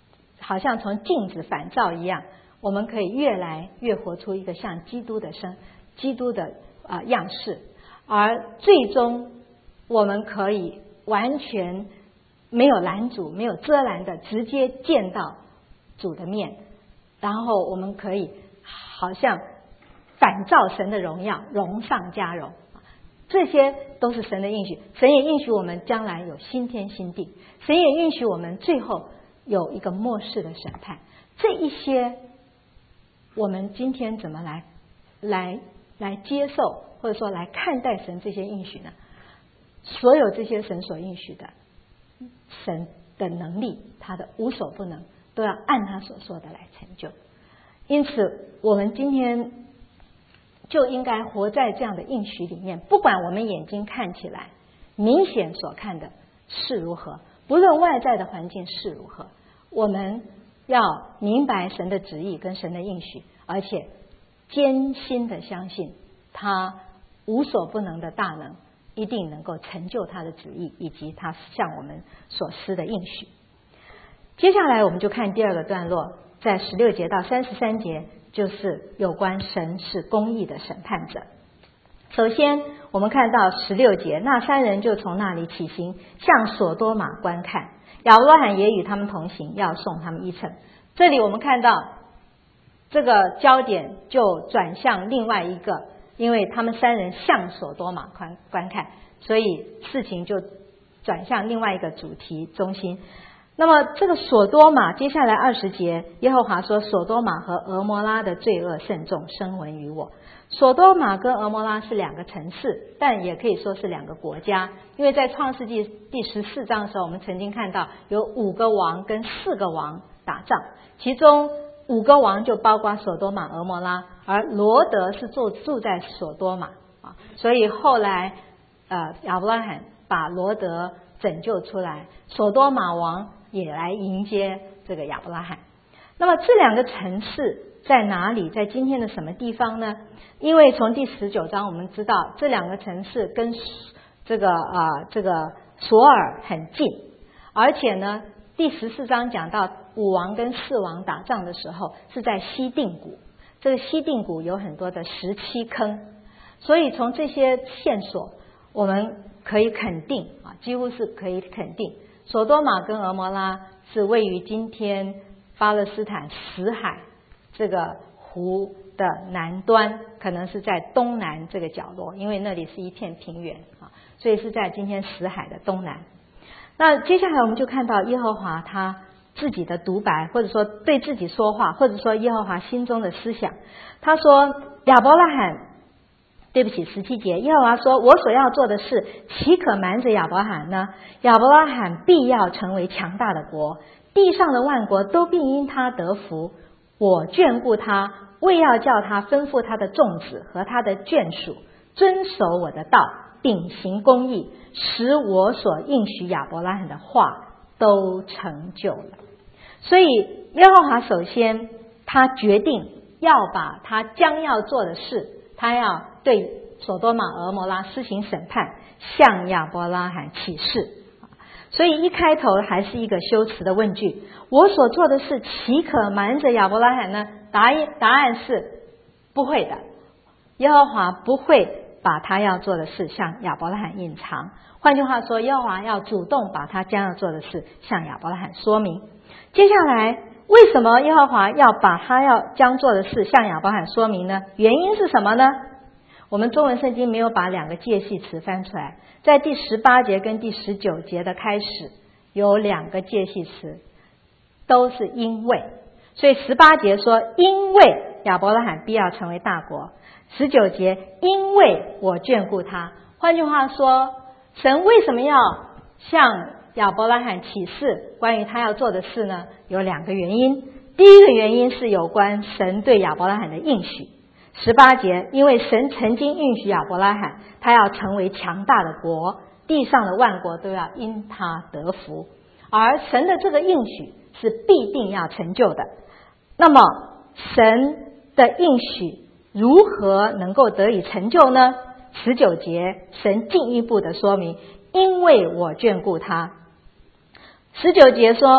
好像从镜子反照一样，我们可以越来越活出一个像基督的生基督的啊、呃、样式，而最终我们可以完全没有拦阻、没有遮拦的直接见到主的面，然后我们可以好像反照神的荣耀，荣上加荣。这些都是神的应许，神也应许我们将来有新天新地，神也应许我们最后有一个末世的审判。这一些我们今天怎么来来来接受，或者说来看待神这些应许呢？所有这些神所应许的，神的能力，他的无所不能，都要按他所说的来成就。因此我们今天就应该活在这样的应许里面，不管我们眼睛看起来明显所看的是如何，不论外在的环境是如何，我们要明白神的旨意跟神的应许，而且坚心的相信他无所不能的大能一定能够成就他的旨意，以及他向我们所施的应许。接下来我们就看第二个段落，在十六节到三十三节，就是有关神是公义的审判者。首先我们看到十六节，那三人就从那里起行，向所多玛观看，亚伯拉罕也与他们同行，要送他们一程。这里我们看到这个焦点就转向另外一个，因为他们三人向所多玛观观看，所以事情就转向另外一个主题中心。那么这个所多玛，接下来二十节，耶和华说，所多玛和俄摩拉的罪恶甚重，声闻于我。所多玛跟俄摩拉是两个城市，但也可以说是两个国家，因为在创世纪第十四章的时候，我们曾经看到有五个王跟四个王打仗，其中五个王就包括所多玛、俄摩拉，而罗德是住住在所多玛啊，所以后来呃亚伯拉罕把罗德拯救出来，所多玛王也来迎接这个亚伯拉罕。那么这两个城市在哪里？在今天的什么地方呢？因为从第十九章我们知道，这两个城市跟这个啊、呃、这个索尔很近，而且呢，第十四章讲到五王跟四王打仗的时候是在西定谷，这个西定谷有很多的石漆坑，所以从这些线索我们可以肯定啊，几乎是可以肯定，所多玛跟俄摩拉是位于今天巴勒斯坦死海这个湖的南端，可能是在东南这个角落，因为那里是一片平原啊，所以是在今天死海的东南。那接下来我们就看到耶和华他自己的独白，或者说对自己说话，或者说耶和华心中的思想。他说亚伯拉罕，对不起，十七节，耶和华说，我所要做的事岂可瞒着亚伯拉罕呢？亚伯拉罕必要成为强大的国，地上的万国都必因他得福。我眷顾他，为要叫他吩咐他的众子和他的眷属遵守我的道，秉行公义，使我所应许亚伯拉罕的话都成就了。所以耶和华首先他决定要把他将要做的事，他要对所多玛、俄摩拉施行审判，向亚伯拉罕起誓。所以一开头还是一个修辞的问句，我所做的事岂可瞒着亚伯拉罕呢？答案答案是不会的，耶和华不会把他要做的事向亚伯拉罕隐藏。换句话说，耶和华要主动把他将要做的事向亚伯拉罕说明。接下来为什么耶和华要把他要将做的事向亚伯拉罕说明呢？原因是什么呢？我们中文圣经没有把两个介系词翻出来，在第十八节跟第十九节的开始有两个介系词，都是因为。所以十八节说因为亚伯拉罕必要成为大国，十九节因为我眷顾他。换句话说，神为什么要向亚伯拉罕启示关于他要做的事呢？有两个原因。第一个原因是有关神对亚伯拉罕的应许。十八节，因为神曾经应许亚伯拉罕他要成为强大的国，地上的万国都要因他得福，而神的这个应许是必定要成就的。那么神的应许如何能够得以成就呢？十九节神进一步的说明，因为我眷顾他。十九节说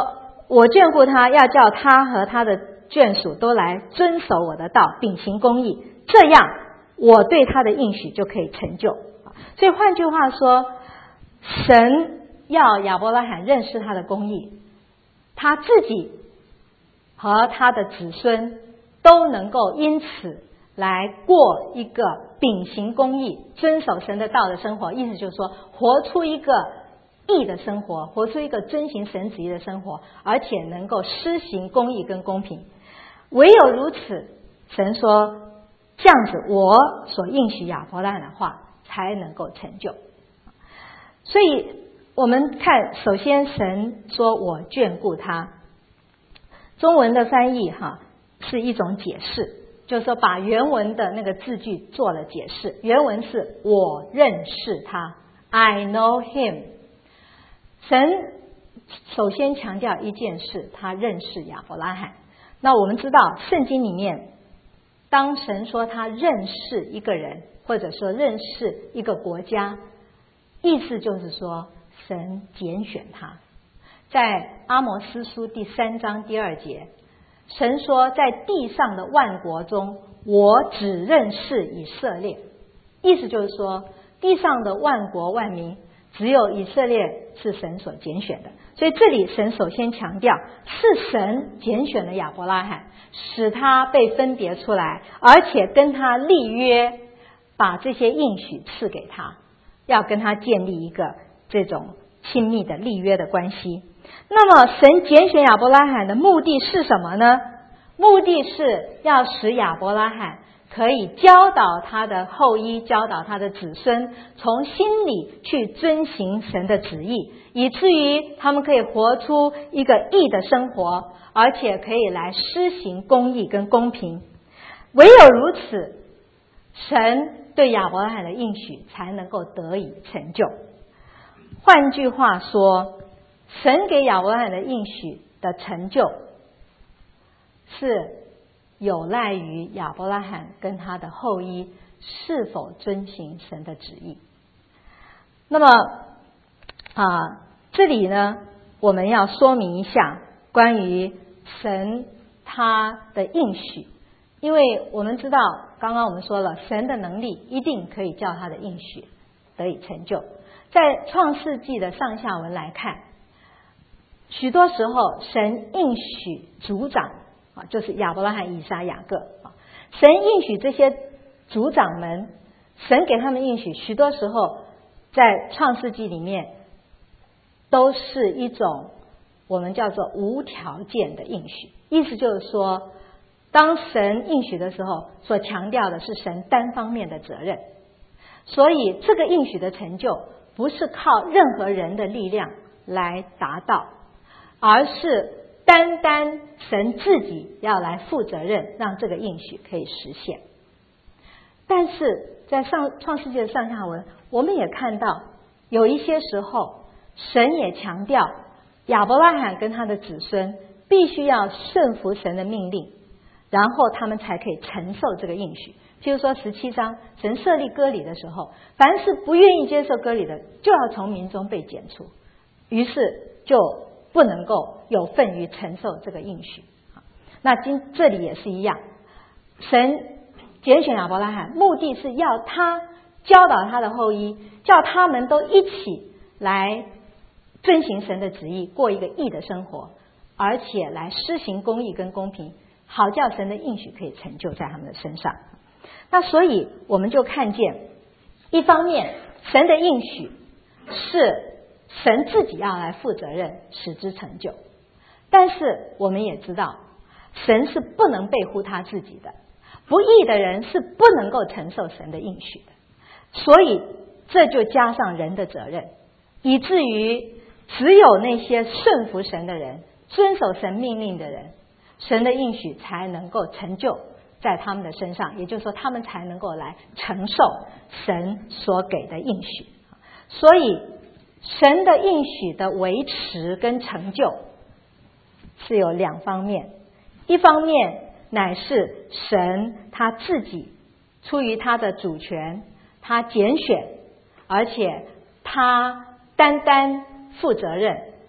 我眷顾他，要叫他和他的眷属都来遵守我的道，秉行公义，这样我对他的应许就可以成就。所以换句话说，神要亚伯拉罕认识他的公义，他自己和他的子孙都能够因此来过一个秉行公义、遵守神的道的生活。意思就是说，活出一个义的生活，活出一个遵行神旨意的生活，而且能够施行公义跟公平。唯有如此，神说这样子，我所应许亚伯拉罕的话才能够成就。所以我们看，首先神说我眷顾他，中文的翻译哈是一种解释，就是说把原文的那个字句做了解释。原文是我认识他 I know him。 神首先强调一件事，他认识亚伯拉罕。那我们知道圣经里面，当神说他认识一个人，或者说认识一个国家，意思就是说神拣选他。在阿摩司书第三章第二节，神说在地上的万国中，我只认识以色列。意思就是说，地上的万国万民，只有以色列是神所拣选的。所以这里神首先强调，是神拣选了亚伯拉罕，使他被分别出来，而且跟他立约，把这些应许赐给他，要跟他建立一个这种亲密的立约的关系。那么神拣选亚伯拉罕的目的是什么呢？目的是要使亚伯拉罕可以教导他的后裔，教导他的子孙，从心里去遵行神的旨意，以至于他们可以活出一个义的生活，而且可以来施行公义跟公平。唯有如此，神对亚伯拉罕的应许才能够得以成就。换句话说，神给亚伯拉罕的应许的成就，是有赖于亚伯拉罕跟他的后裔是否遵行神的旨意。那么啊，这里呢，我们要说明一下关于神他的应许，因为我们知道，刚刚我们说了，神的能力一定可以叫他的应许得以成就。在创世纪的上下文来看，许多时候神应许族长啊，就是亚伯拉罕、以撒、雅各啊，神应许这些族长们，神给他们应许，许多时候在创世纪里面都是一种我们叫做无条件的应许。意思就是说，当神应许的时候，所强调的是神单方面的责任，所以这个应许的成就不是靠任何人的力量来达到，而是单单神自己要来负责任，让这个应许可以实现。但是在上创世纪的上下文，我们也看到有一些时候，神也强调亚伯拉罕跟他的子孙必须要顺服神的命令，然后他们才可以承受这个应许。譬如说十七章，神设立割礼的时候，凡是不愿意接受割礼的，就要从民中被剪除，于是就不能够有份于承受这个应许。那今这里也是一样，神拣选亚伯拉罕，目的是要他教导他的后裔，叫他们都一起来遵行神的旨意，过一个义的生活，而且来施行公义跟公平，好叫神的应许可以成就在他们的身上。那所以我们就看见，一方面神的应许是神自己要来负责任使之成就，但是我们也知道神是不能背乎他自己的，不义的人是不能够承受神的应许的，所以这就加上人的责任，以至于只有那些顺服神的人，遵守神命令的人，神的应许才能够成就在他们的身上，也就是说他们才能够来承受神所给的应许。所以神的应许的维持跟成就是有两方面，一方面乃是神他自己出于他的主权，他拣选，而且他单单负责任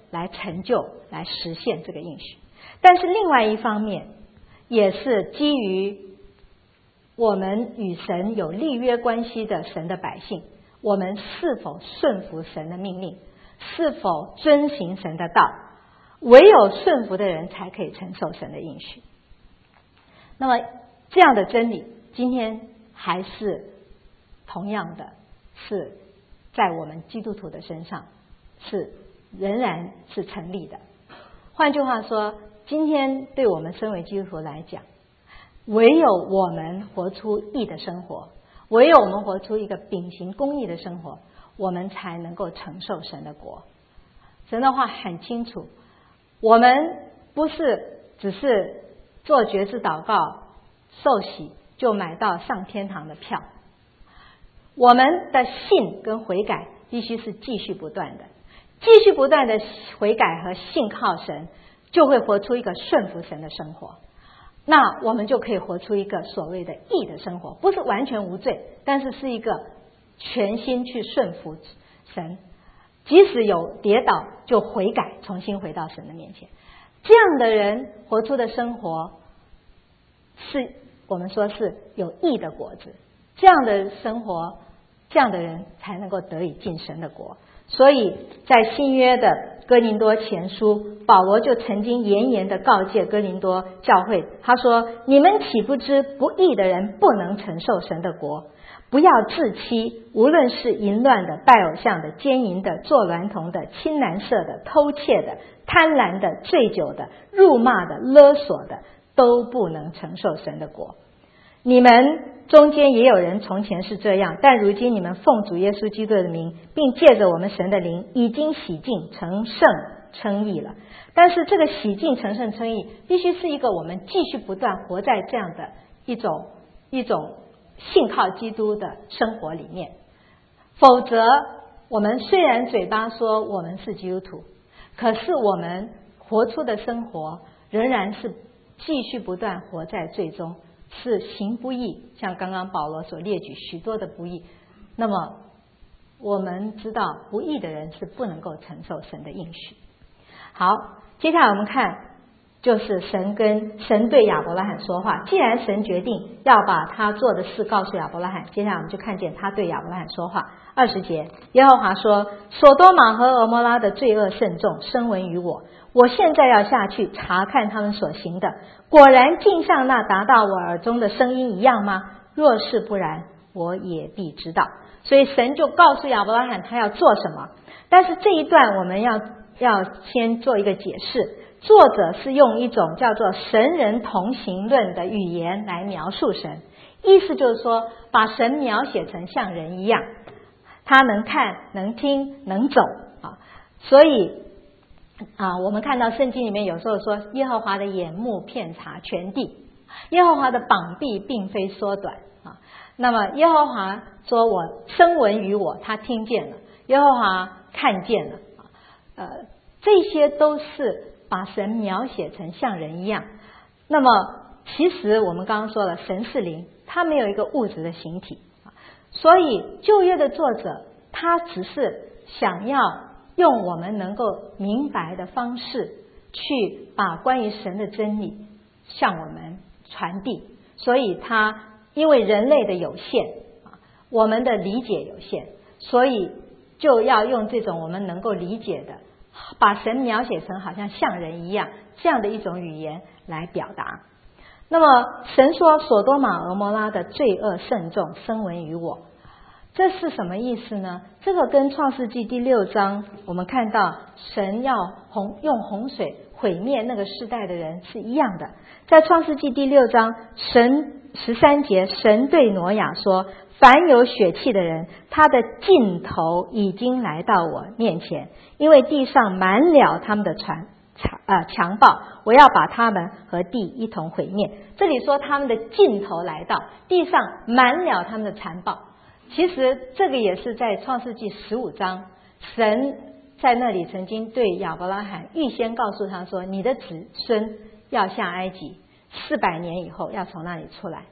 来成就、来实现这个应许。但是另外一方面，也是基于我们与神有立约关系的神的百姓，我们是否顺服神的命令，是否遵行神的道，唯有顺服的人才可以承受神的应许。那么这样的真理今天还是同样的是在我们基督徒的身上是仍然是成立的。换句话说，今天对我们身为基督徒来讲，唯有我们活出义的生活，唯有我们活出一个秉行公义的生活，我们才能够承受神的国。神的话很清楚，我们不是只是做决志祷告受洗就买到上天堂的票，我们的信跟悔改必须是继续不断的，继续不断的悔改和信靠神，就会活出一个顺服神的生活。那我们就可以活出一个所谓的义的生活，不是完全无罪，但是是一个全心去顺服神，即使有跌倒就悔改，重新回到神的面前。这样的人活出的生活是我们说是有义的果子，这样的生活，这样的人才能够得以进神的国。所以在新约的哥林多前书，保罗就曾经严严的告诫哥林多教会，他说：你们岂不知不义的人不能承受神的国？不要自欺，无论是淫乱的、拜偶像的、奸淫的、作娈童的、亲男色的、偷窃的、贪婪的、醉酒的、辱骂的、勒索的，都不能承受神的国。你们中间也有人从前是这样，但如今你们奉主耶稣基督的名，并借着我们神的灵，已经洗净成圣称义了。但是这个洗净成圣称义必须是一个我们继续不断活在这样的一种一种信靠基督的生活里面，否则我们虽然嘴巴说我们是基督徒，可是我们活出的生活仍然是继续不断活在罪中，是行不义，像刚刚保罗所列举许多的不义。那么我们知道不义的人是不能够承受神的应许。好，接下来我们看就是神跟神对亚伯拉罕说话。既然神决定要把他做的事告诉亚伯拉罕，接下来我们就看见他对亚伯拉罕说话。二十节，耶和华说：所多玛和俄摩拉的罪恶甚重，声闻于我，我现在要下去查看他们所行的，果然竟像那达到我耳中的声音一样吗？若是不然，我也必知道。所以神就告诉亚伯拉罕他要做什么。但是这一段我们要要先做一个解释，作者是用一种叫做神人同行论的语言来描述神，意思就是说把神描写成像人一样，他能看能听能走啊。所以啊，我们看到圣经里面有时候说耶和华的眼目遍察全地，耶和华的膀臂并非缩短啊。那么耶和华说我声闻于我，他听见了，耶和华看见了，呃，这些都是把神描写成像人一样。那么其实我们刚刚说了，神是灵，他没有一个物质的形体，所以旧约的作者他只是想要用我们能够明白的方式去把关于神的真理向我们传递。所以他因为人类的有限，我们的理解有限，所以就要用这种我们能够理解的，把神描写成好像像人一样这样的一种语言来表达。那么神说所多玛俄摩拉的罪恶甚重，声闻于我，这是什么意思呢？这个跟创世纪第六章我们看到神要洪用洪水毁灭那个世代的人是一样的。在创世纪第六章神十三节，神对挪亚说：凡有血气的人，他的尽头已经来到我面前，因为地上满了他们的传呃强暴，我要把他们和地一同毁灭。这里说他们的尽头来到，地上满了他们的残暴。其实这个也是在创世纪十五章，神在那里曾经对亚伯拉罕预先告诉他说，你的子孙要下埃及，四百年以后要从那里出来。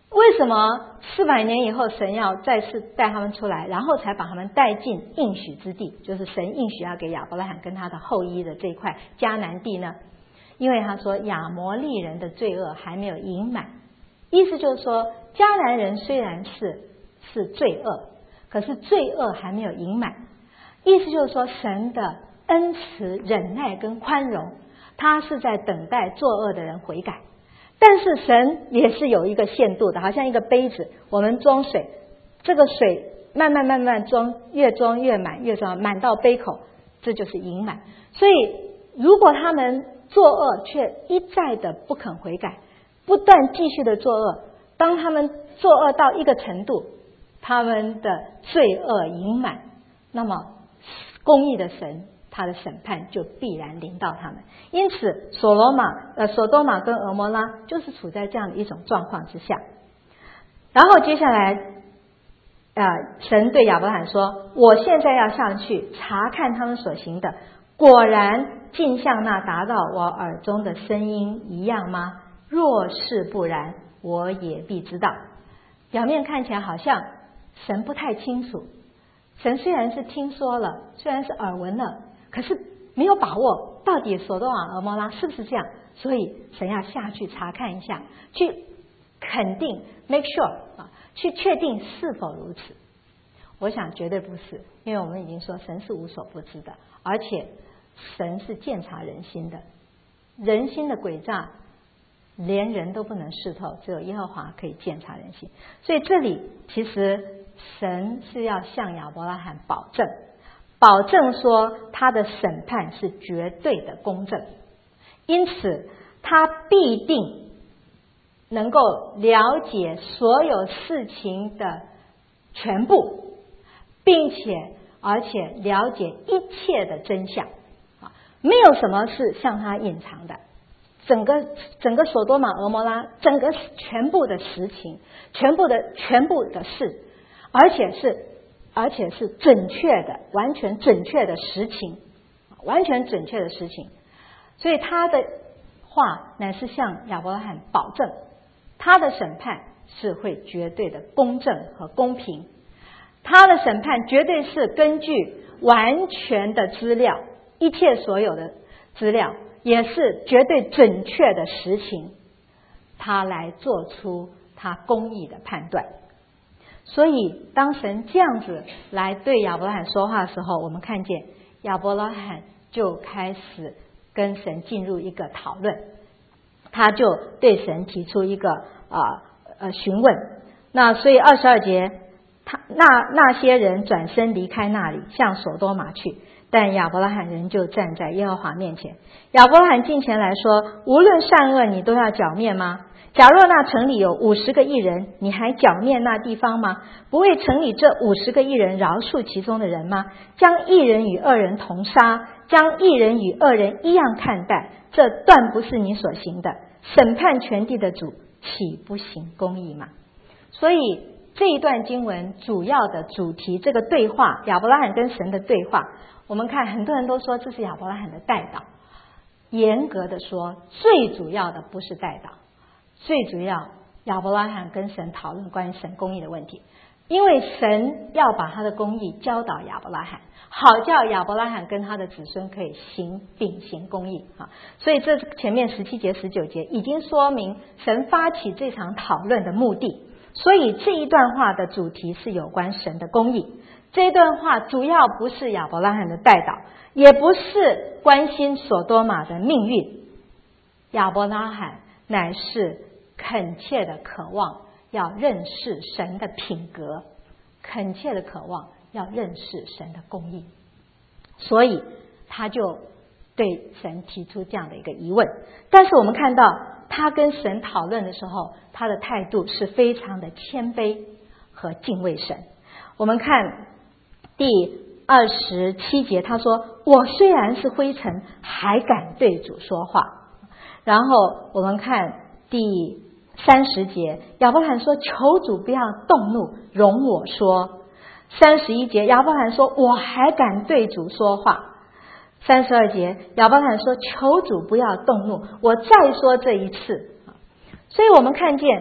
为什么四百年以后神要再次带他们出来，然后才把他们带进应许之地，就是神应许要给亚伯拉罕跟他的后裔的这一块迦南地呢？因为他说亚摩利人的罪恶还没有盈满，意思就是说迦南人虽然是是罪恶，可是罪恶还没有盈满，意思就是说神的恩慈忍耐跟宽容，他是在等待作恶的人悔改。但是神也是有一个限度的，好像一个杯子，我们装水，这个水慢慢慢慢装，越装越满，越装满到杯口，这就是盈满。所以如果他们作恶却一再的不肯悔改，不断继续的作恶，当他们作恶到一个程度，他们的罪恶盈满，那么公义的神他的审判就必然临到他们。因此所罗马呃索多玛跟俄摩拉就是处在这样的一种状况之下。然后接下来呃神对亚伯拉罕说，我现在要上去查看他们所行的，果然竟像那达到我耳中的声音一样吗？若是不然，我也必知道。表面看起来好像神不太清楚，神虽然是听说了，虽然是耳闻了，可是没有把握到底索多玛俄摩拉是不是这样，所以神要下去查看一下，去肯定 make sure 啊，去确定是否如此。我想绝对不是，因为我们已经说神是无所不知的，而且神是鉴察人心的，人心的诡诈连人都不能识透，只有耶和华可以鉴察人心。所以这里其实神是要向亚伯拉罕保证，保证说他的审判是绝对的公正，因此他必定能够了解所有事情的全部，并且而且了解一切的真相，没有什么是向他隐藏的。整个整个索多玛俄摩拉，整个全部的实情，全部的全部的事，而且是而且是准确的，完全准确的实情，完全准确的实情。所以他的话乃是向亚伯拉罕保证，他的审判是会绝对的公正和公平，他的审判绝对是根据完全的资料，一切所有的资料，也是绝对准确的实情，他来做出他公义的判断。所以当神这样子来对亚伯拉罕说话的时候，我们看见亚伯拉罕就开始跟神进入一个讨论，他就对神提出一个呃呃询问。那所以二十二节，他那那些人转身离开那里，向索多玛去，但亚伯拉罕仍旧站在耶和华面前。亚伯拉罕近前来说，无论善恶你都要剿灭吗？假若那城里有五十个义人，你还剿灭那地方吗？不为城里这五十个义人饶恕其中的人吗？将义人与恶人同杀，将义人与恶人一样看待，这断不是你所行的。审判全地的主岂不行公义吗？所以这一段经文主要的主题，这个对话，亚伯拉罕跟神的对话，我们看很多人都说这是亚伯拉罕的代祷。严格的说，最主要的不是代祷，最主要亚伯拉罕跟神讨论关于神公义的问题，因为神要把他的公义教导亚伯拉罕，好叫亚伯拉罕跟他的子孙可以行秉行公义啊。所以这前面十七节十九节已经说明神发起这场讨论的目的。所以这一段话的主题是有关神的公义，这一段话主要不是亚伯拉罕的代祷，也不是关心索多玛的命运，亚伯拉罕乃是恳切的渴望要认识神的品格，恳切的渴望要认识神的公义，所以他就对神提出这样的一个疑问。但是我们看到他跟神讨论的时候，他的态度是非常的谦卑和敬畏神。我们看第二十七节，他说，我虽然是灰尘，还敢对主说话。然后我们看第三十节，亚伯拉罕说，求主不要动怒，容我说。三十一节，亚伯拉罕说，我还敢对主说话。三十二节，亚伯拉罕说，求主不要动怒，我再说这一次。所以我们看见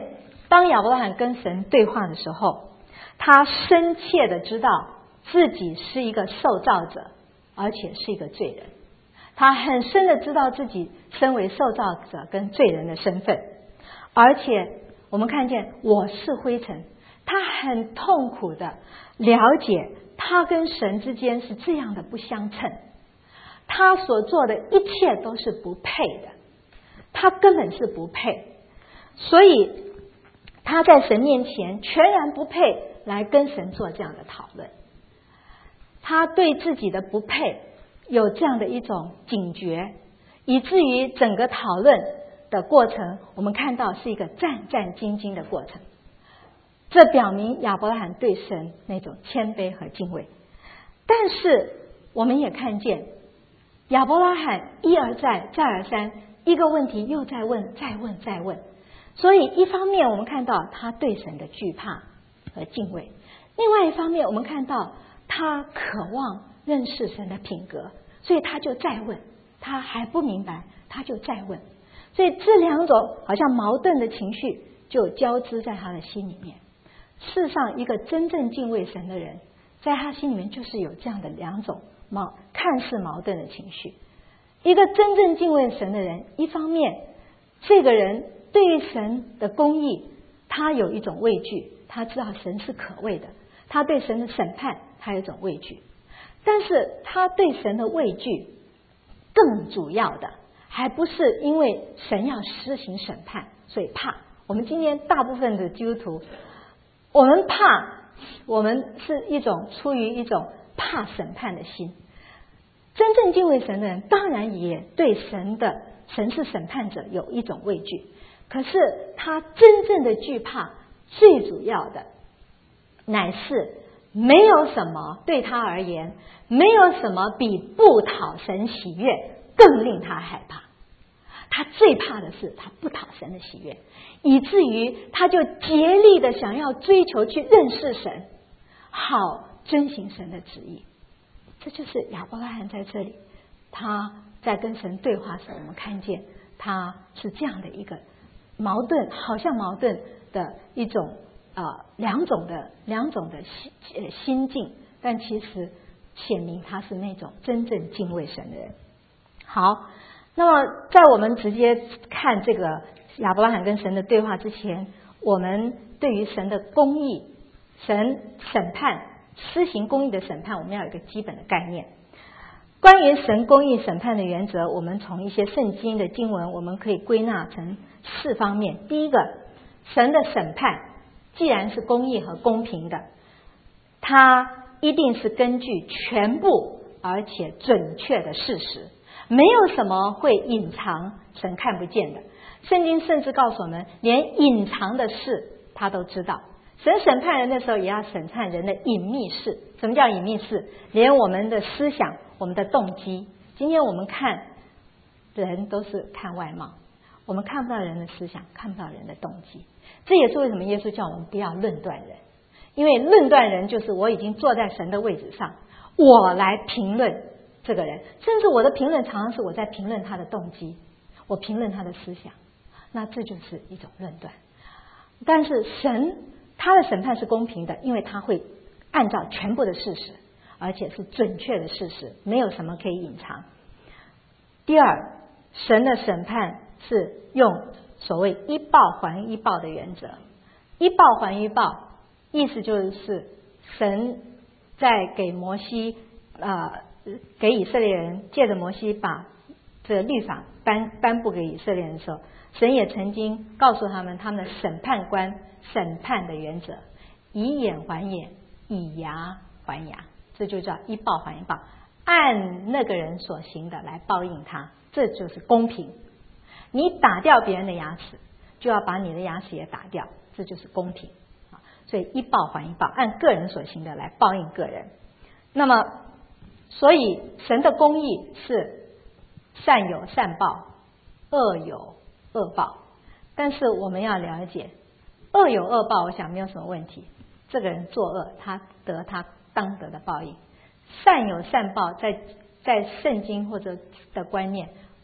当亚伯拉罕跟神对话的时候，他深切的知道自己是一个受造者，而且是一个罪人。他很深的知道自己身为受造者跟罪人的身份，而且我们看见我是灰尘，他很痛苦的了解他跟神之间是这样的不相称，他所做的一切都是不配的，他根本是不配，所以他在神面前全然不配来跟神做这样的讨论。他对自己的不配有这样的一种警觉，以至于整个讨论的过程我们看到是一个战战兢兢的过程。这表明亚伯拉罕对神那种谦卑和敬畏。但是我们也看见亚伯拉罕一而再再而三，一个问题又再问再问再问，所以一方面我们看到他对神的惧怕和敬畏，另外一方面我们看到他渴望认识神的品格，所以他就再问，他还不明白他就再问，所以这两种好像矛盾的情绪就交织在他的心里面。事实上一个真正敬畏神的人，在他心里面就是有这样的两种矛看似矛盾的情绪。一个真正敬畏神的人，一方面这个人对于神的公义他有一种畏惧，他知道神是可畏的，他对神的审判他有一种畏惧，但是他对神的畏惧更主要的还不是因为神要施行审判所以怕。我们今天大部分的基督徒，我们怕，我们是一种出于一种怕审判的心。真正敬畏神的人当然也对神的神是审判者有一种畏惧，可是他真正的惧怕最主要的乃是没有什么对他而言，没有什么比不讨神喜悦更令他害怕。他最怕的是他不讨神的喜悦，以至于他就竭力的想要追求去认识神，好遵行神的旨意。这就是亚伯拉罕在这里他在跟神对话时，我们看见他是这样的一个矛盾，好像矛盾的一种呃两种的两种的心呃心境，但其实显明他是那种真正敬畏神的人。好，那么在我们直接看这个亚伯拉罕跟神的对话之前，我们对于神的公义，神审判施行公义的审判，我们要有一个基本的概念。关于神公义审判的原则，我们从一些圣经的经文我们可以归纳成四方面。第一个，神的审判既然是公义和公平的，它一定是根据全部而且准确的事实，没有什么会隐藏神看不见的。圣经甚至告诉我们，连隐藏的事他都知道。神审判人的时候也要审判人的隐秘事。什么叫隐秘事？连我们的思想，我们的动机。今天我们看人都是看外貌，我们看不到人的思想，看不到人的动机。这也是为什么耶稣叫我们不要论断人，因为论断人就是我已经坐在神的位置上，我来评论这个人，甚至我的评论常常是我在评论他的动机，我评论他的思想，那这就是一种论断。但是神他的审判是公平的，因为他会按照全部的事实，而且是准确的事实，没有什么可以隐藏。第二，神的审判是用所谓一报还一报的原则。一报还一报，意思就是神在给摩西呃给以色列人，借着摩西把这个律法颁颁布给以色列人的时候，神也曾经告诉他们他们的审判官审判的原则：以眼还眼，以牙还牙。这就叫一报还一报，按那个人所行的来报应他，这就是公平。你打掉别人的牙齿，就要把你的牙齿也打掉，这就是公平。所以一报还一报，按个人所行的来报应个人。那么所以神的公义是善有善报，恶有恶报。但是我们要了解，恶有恶报，我想没有什么问题，这个人作恶，他得他当得的报应。善有善报，在在圣经或者的观念，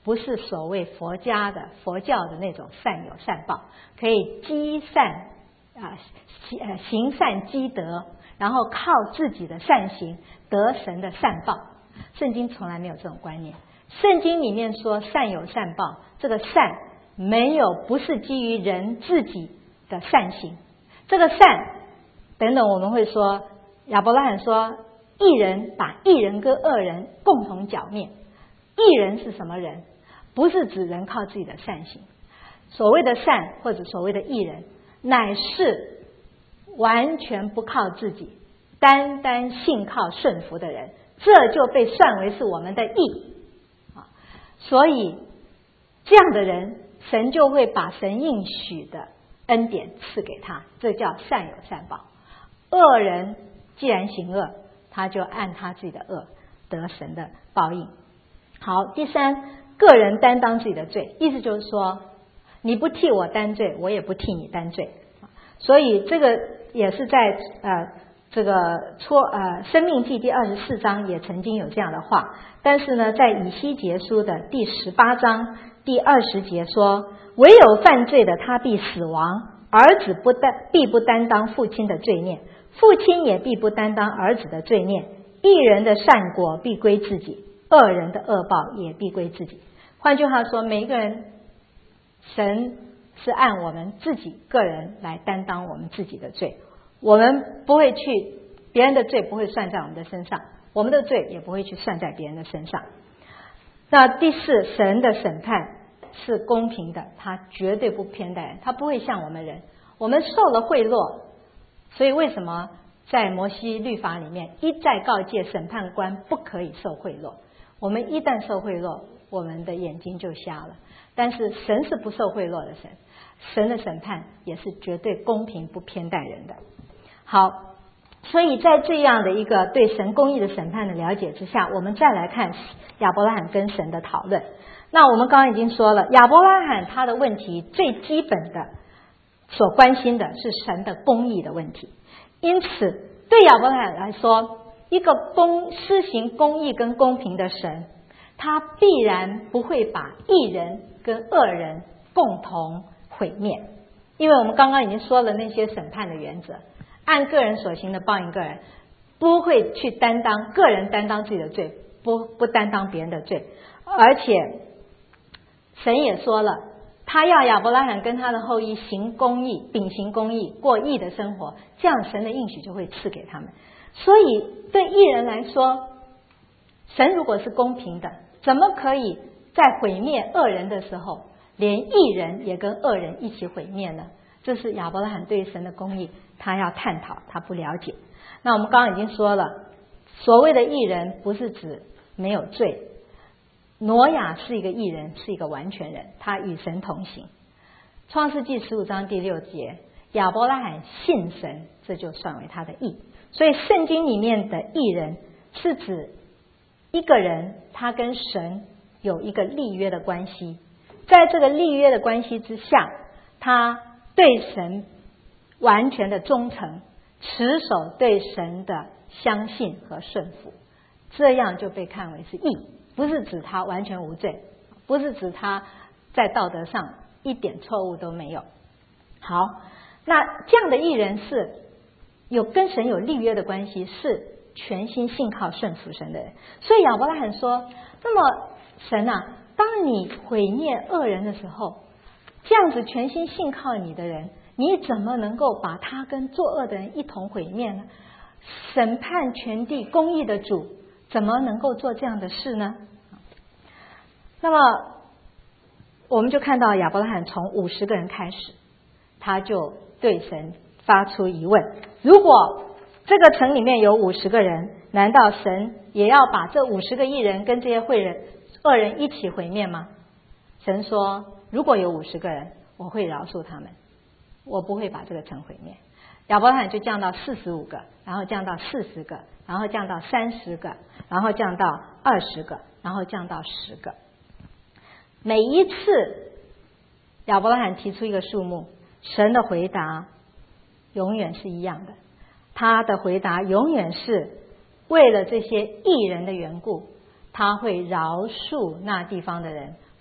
不是所谓佛家的佛教的那种善有善报，可以积善啊呃行善积德，然后靠自己的善行得神的善报。圣经从来没有这种观念。圣经里面说善有善报，这个善没有不是基于人自己的善行。这个善等等我们会说，亚伯拉罕说义人把义人跟恶人共同剿灭。义人是什么人？不是指人靠自己的善行。所谓的善或者所谓的义人，乃是完全不靠自己，单单信靠顺服的人，这就被算为是我们的义啊。所以这样的人，神就会把神应许的恩典赐给他，这叫善有善报。恶人既然行恶，他就按他自己的恶得神的报应。好，第三，个人担当自己的罪，意思就是说，你不替我担罪，我也不替你担罪。所以这个也是在呃这个出呃生命记第二十四章也曾经有这样的话，但是呢，在以西结书的第十八章第二十节说，唯有犯罪的他必死亡，儿子不担必不担当父亲的罪孽，父亲也必不担当儿子的罪孽。义人的善果必归自己，恶人的恶报也必归自己。换句话说，每一个人，神是按我们自己个人来担当我们自己的罪，我们不会去别人的罪不会算在我们的身上，我们的罪也不会去算在别人的身上。那第四，神的审判是公平的，他绝对不偏待人，他不会像我们人，我们受了贿赂，所以为什么在摩西律法里面一再告诫审判官不可以受贿赂？我们一旦受贿赂，我们的眼睛就瞎了。但是神是不受贿赂的神，神的审判也是绝对公平不偏待人的。好，所以在这样的一个对神公义的审判的了解之下，我们再来看亚伯拉罕跟神的讨论。那我们刚刚已经说了，亚伯拉罕他的问题最基本的所关心的是神的公义的问题，因此对亚伯拉罕来说，一个公施行公义跟公平的神，他必然不会把义人跟恶人共同毁灭。因为我们刚刚已经说了那些审判的原则，按个人所行的报应个人，不会去担当个人担当自己的罪，不不担当别人的罪。而且神也说了，他要亚伯拉罕跟他的后裔行公义，秉行公义，过义的生活，这样神的应许就会赐给他们。所以对义人来说，神如果是公平的，怎么可以在毁灭恶人的时候，连义人也跟恶人一起毁灭呢？这是亚伯拉罕对神的公义他要探讨，他不了解。那我们刚刚已经说了，所谓的义人不是指没有罪，挪亚是一个义人，是一个完全人，他与神同行。创世纪十五章第六节，亚伯拉罕信神，这就算为他的义。所以圣经里面的义人是指一个人他跟神有一个立约的关系，在这个立约的关系之下，他对神完全的忠诚，持守对神的相信和顺服，这样就被看为是义。不是指他完全无罪，不是指他在道德上一点错误都没有。好，那这样的义人是有跟神有立约的关系，是全心信靠顺服神的人。所以亚伯拉罕说，那么神啊，当你毁灭恶人的时候，这样子全心信靠你的人，你怎么能够把他跟作恶的人一同毁灭呢？审判全地公义的主怎么能够做这样的事呢？那么我们就看到亚伯拉罕从五十个人开始，他就对神发出疑问，如果这个城里面有五十个人，难道神也要把这五十个义人跟这些坏人恶人一起毁灭吗？神说，如果有五十个人，我会饶恕他们，我不会把这个城毁灭。亚伯拉罕就降到四十五个，然后降到四十个，然后降到三十个，然后降到二十个，然后降到十个。每一次亚伯拉罕提出一个数目，神的回答永远是一样的，他的回答永远是为了这些义人的缘故，他会饶恕那地方的人，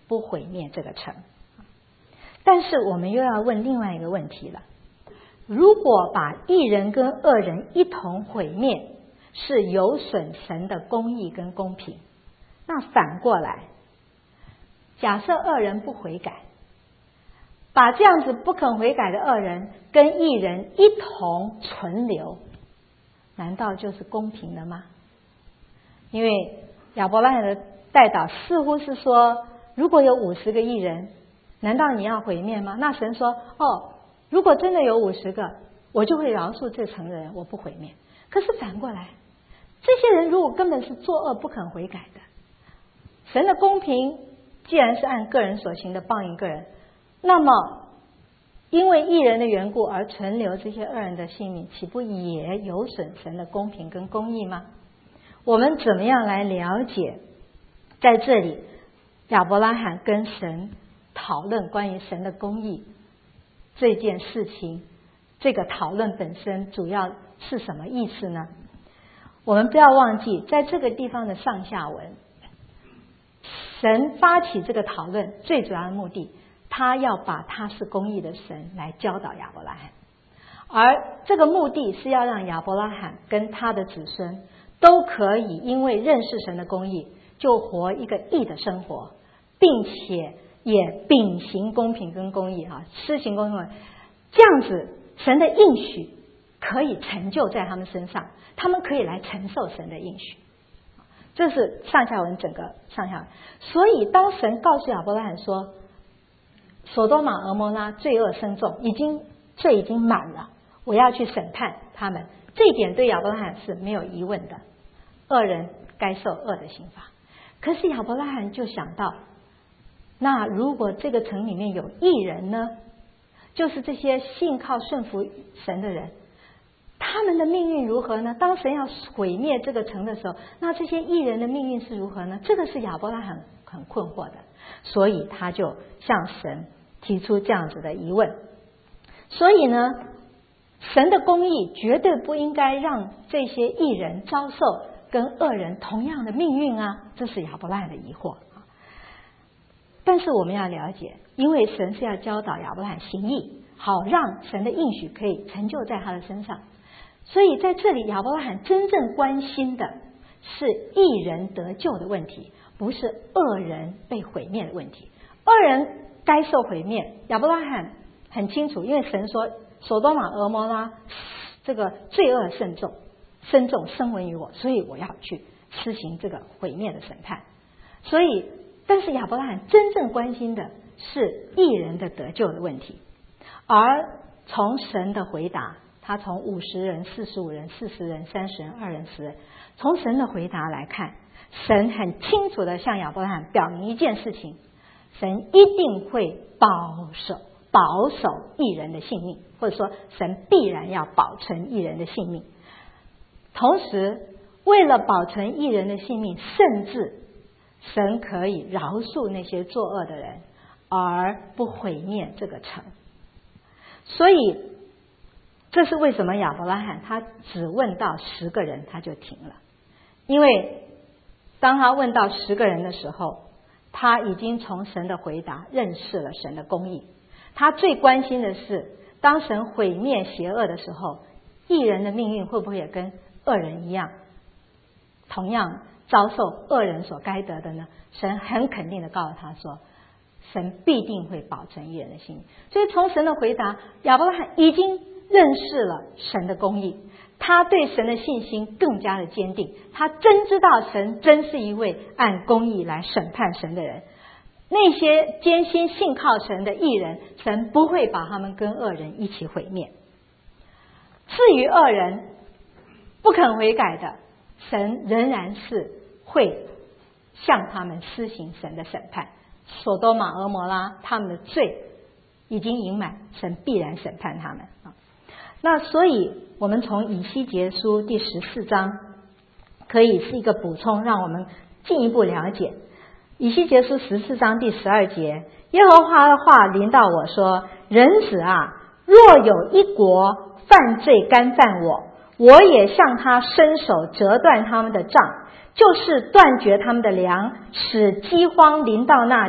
不毁灭这个城。但是我们又要问另外一个问题了，如果把义人跟恶人一同毁灭，是有损神的公义跟公平，那反过来，假设恶人不悔改，把这样子不肯悔改的恶人跟义人一同存留，难道就是公平的吗？因为亚伯拉罕的代祷似乎是说，如果有五十个义人，难道你要毁灭吗？那神说，哦，如果真的有五十个，我就会饶恕这城的人，我不毁灭。可是反过来，这些人如果根本是作恶不肯悔改的，神的公平既然是按个人所行的报应个人，那么因为义人的缘故而存留这些恶人的性命，岂不也有损神的公平跟公义吗？我们怎么样来了解在这里亚伯拉罕跟神讨论关于神的公义这件事情，这个讨论本身主要是什么意思呢？我们不要忘记在这个地方的上下文，神发起这个讨论最主要的目的，他要把他是公义的神来教导亚伯拉罕，而这个目的是要让亚伯拉罕跟他的子孙都可以因为认识神的公义，就活一个义的生活，并且也秉行公平跟公义啊，施行公平，这样子神的应许可以成就在他们身上，他们可以来承受神的应许。这是上下文整个上下文。所以当神告诉亚伯拉罕说，所多玛俄摩拉罪恶深重，已经罪已经满了，我要去审判他们，这一点对亚伯拉罕是没有疑问的，恶人该受恶的刑罚。可是亚伯拉罕就想到，那如果这个城里面有义人呢，就是这些信靠顺服神的人，他们的命运如何呢？当神要毁灭这个城的时候，那这些义人的命运是如何呢？这个是亚伯拉罕很困惑的，所以他就向神提出这样子的疑问。所以呢，神的公义绝对不应该让这些义人遭受跟恶人同样的命运啊，这是亚伯拉罕的疑惑。但是我们要了解，因为神是要教导亚伯拉罕行义，好让神的应许可以成就在他的身上，所以在这里亚伯拉罕真正关心的是义人得救的问题，不是恶人被毁灭的问题。恶人该受毁灭，亚伯拉罕很清楚，因为神说所多玛俄摩拉这个罪恶甚重，深重声闻于我，所以我要去施行这个毁灭的审判。所以但是亚伯拉罕真正关心的是义人的得救的问题，而从神的回答，他从五十人、四十五人、四十人、三十人、二人、十人，从神的回答来看，神很清楚的向亚伯拉罕表明一件事情，神一定会保守保守义人的性命，或者说神必然要保存义人的性命。同时为了保存义人的性命，甚至神可以饶恕那些作恶的人，而不毁灭这个城。所以这是为什么亚伯拉罕他只问到十个人他就停了，因为当他问到十个人的时候，他已经从神的回答认识了神的公义。他最关心的是，当神毁灭邪恶的时候，义人的命运会不会也跟恶人一样，同样遭受恶人所该得的呢？神很肯定的告诉他说，神必定会保存义人的性命。所以从神的回答，亚伯拉罕已经认识了神的公义，他对神的信心更加的坚定，他真知道神真是一位按公义来审判神的人。那些坚心信靠神的义人，神不会把他们跟恶人一起毁灭。至于恶人不肯悔改的，神仍然是会向他们施行神的审判。所多玛俄摩拉他们的罪已经盈满，神必然审判他们。那所以我们从以西结书第十四章可以是一个补充，让我们进一步了解。以西结书十四章第十二节，耶和华的话临到我说，人子啊，若有一国犯罪干犯我，我也向他伸手折断他们的杖，就是断绝他们的粮，使饥荒临到那地，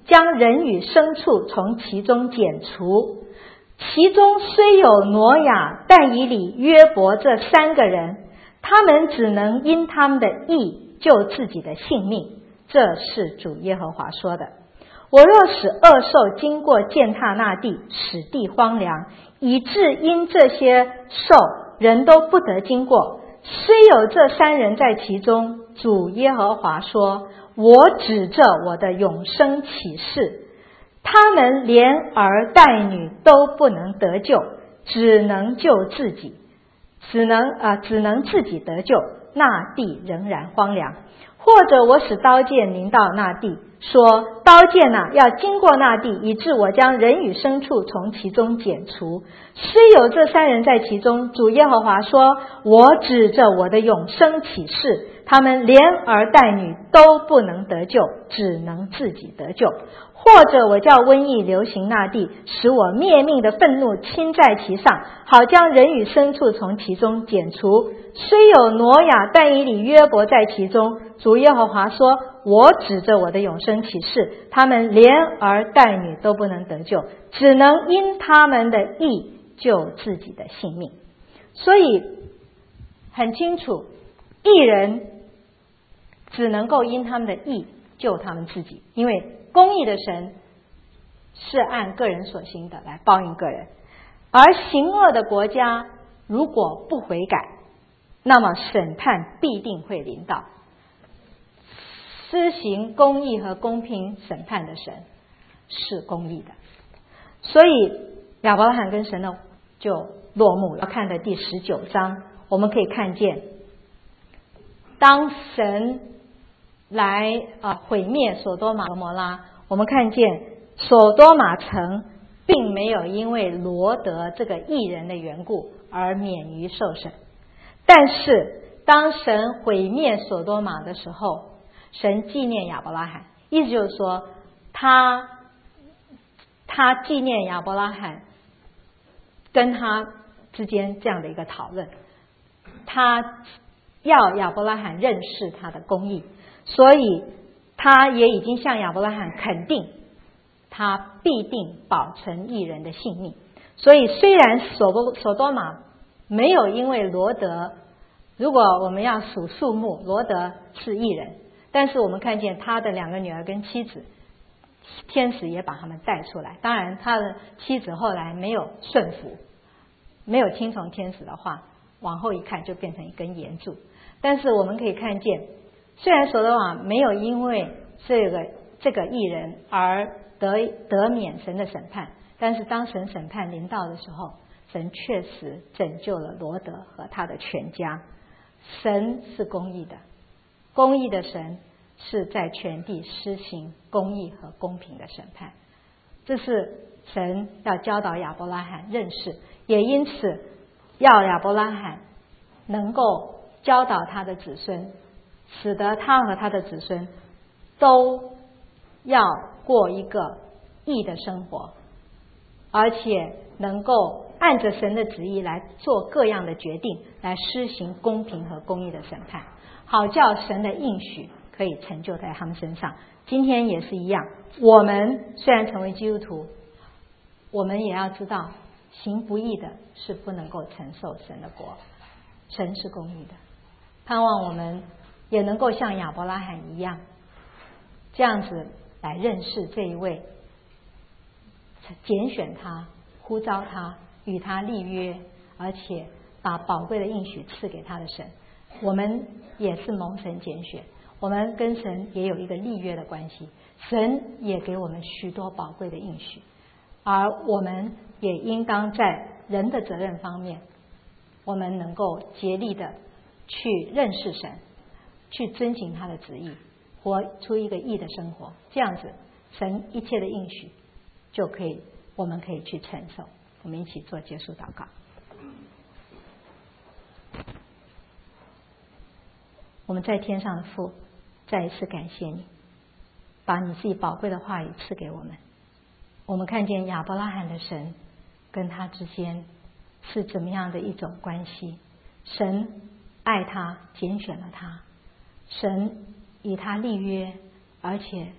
将人与牲畜从其中剪除。其中虽有挪亚、但以理、约伯这三个人，他们只能因他们的义救自己的性命。这是主耶和华说的。我若使恶兽经过践踏那地，使地荒凉，以致因这些兽人都不得经过，虽有这三人在其中，主耶和华说，我指着我的永生起誓，他们连儿带女都不能得救，只能救自己，只能啊、呃，只能自己得救，那地仍然荒凉。或者我使刀剑临到那地，说刀剑啊，要经过那地，以致我将人与牲畜从其中剪除。虽有这三人在其中，主耶和华说，我指着我的永生起誓，他们连儿带女都不能得救，只能自己得救。或者我叫瘟疫流行那地，使我灭命的愤怒倾在其上，好将人与牲畜从其中剪除。虽有挪亚、但以理、约伯在其中，主耶和华说，我指着我的永生起誓，他们连儿带女都不能得救，只能因他们的义救自己的性命。所以很清楚，义人只能够因他们的义救他们自己，因为公义的神是按个人所行的来报应个人，而行恶的国家如果不悔改，那么审判必定会临到。施行公义和公平审判的神是公义的，所以亚伯拉罕跟神呢就落幕了。要看的第十九章，我们可以看见，当神来啊毁灭所多玛和摩拉，我们看见所多玛城并没有因为罗得这个义人的缘故而免于受审，但是当神毁灭所多玛的时候，神纪念亚伯拉罕，意思就是说他他纪念亚伯拉罕跟他之间这样的一个讨论，他要亚伯拉罕认识他的公义，所以他也已经向亚伯拉罕肯定他必定保存义人的性命。所以虽然所多所多玛没有因为罗得，如果我们要数数目，罗得是义人，但是我们看见他的两个女儿跟妻子，天使也把他们带出来。当然他的妻子后来没有顺服，没有听从天使的话，往后一看就变成一根岩柱。但是我们可以看见，虽然所多玛没有因为这个这个义人而得得免神的审判，但是当神审判临到的时候，神确实拯救了罗得和他的全家。神是公义的，公义的神是在全地施行公义和公平的审判，这是神要教导亚伯拉罕认识，也因此要亚伯拉罕能够教导他的子孙，使得他和他的子孙都要过一个义的生活，而且能够按着神的旨意来做各样的决定，来施行公平和公义的审判，好叫神的应许可以成就在他们身上。今天也是一样，我们虽然成为基督徒，我们也要知道行不义的是不能够承受神的国，神是公义的。盼望我们也能够像亚伯拉罕一样，这样子来认识这一位拣选他、呼召他、与他立约，而且把宝贵的应许赐给他的神。我们也是蒙神拣选，我们跟神也有一个立约的关系，神也给我们许多宝贵的应许，而我们也应当在人的责任方面，我们能够竭力的去认识神，去遵行他的旨意，活出一个义的生活，这样子神一切的应许就可以，我们可以去承受。我们一起做结束祷告。我们在天上的父，再一次感谢你，把你自己宝贵的话语赐给我们。我们看见亚伯拉罕的神跟他之间是怎么样的一种关系，神爱他，拣选了他，神与他立约，而且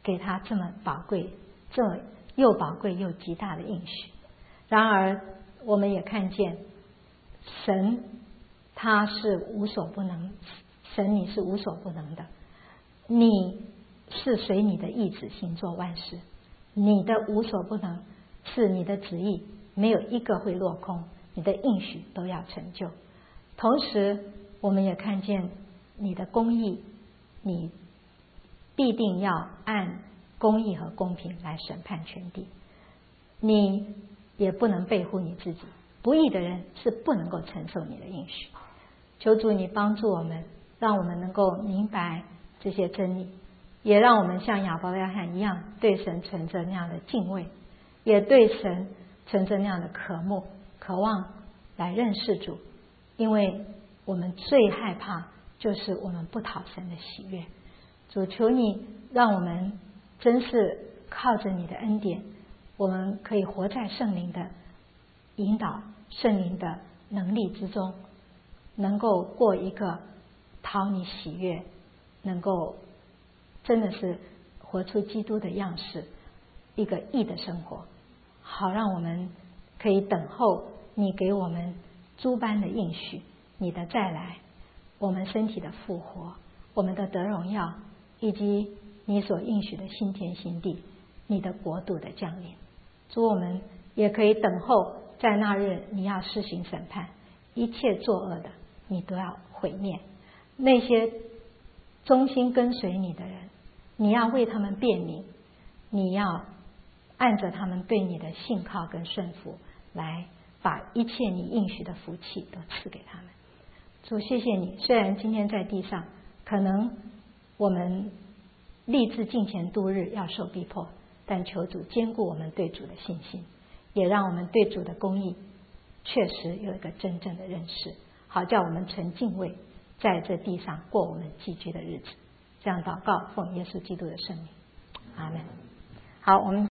给他这么宝贵、这么又宝贵又极大的应许。然而，我们也看见神他是无所不能，神你是无所不能的，你是随你的意志行做万事，你的无所不能是你的旨意，没有一个会落空，你的应许都要成就。同时，我们也看见你的公义，你必定要按公义和公平来审判全地，你也不能背乎你自己，不义的人是不能够承受你的应许。求主你帮助我们，让我们能够明白这些真理，也让我们像亚伯拉罕一样对神存着那样的敬畏，也对神存着那样的渴慕渴望来认识主。因为我们最害怕就是我们不讨神的喜悦。主求你让我们真是靠着你的恩典，我们可以活在圣灵的引导、圣灵的能力之中，能够过一个讨你喜悦，能够真的是活出基督的样式，一个义的生活，好让我们可以等候你给我们诸般的应许，你的再来，我们身体的复活，我们的得荣耀，以及你所应许的新天新地，你的国度的降临。主，我们也可以等候在那日你要施行审判，一切作恶的你都要毁灭，那些忠心跟随你的人，你要为他们辩明，你要按着他们对你的信靠跟顺服来把一切你应许的福气都赐给他们。主，谢谢你，虽然今天在地上可能我们立志敬虔度日要受逼迫，但求主坚固我们对主的信心，也让我们对主的公义确实有一个真正的认识，好叫我们存敬畏，在这地上过我们寄居的日子。这样祷告，奉耶稣基督的圣名，阿们。好，我们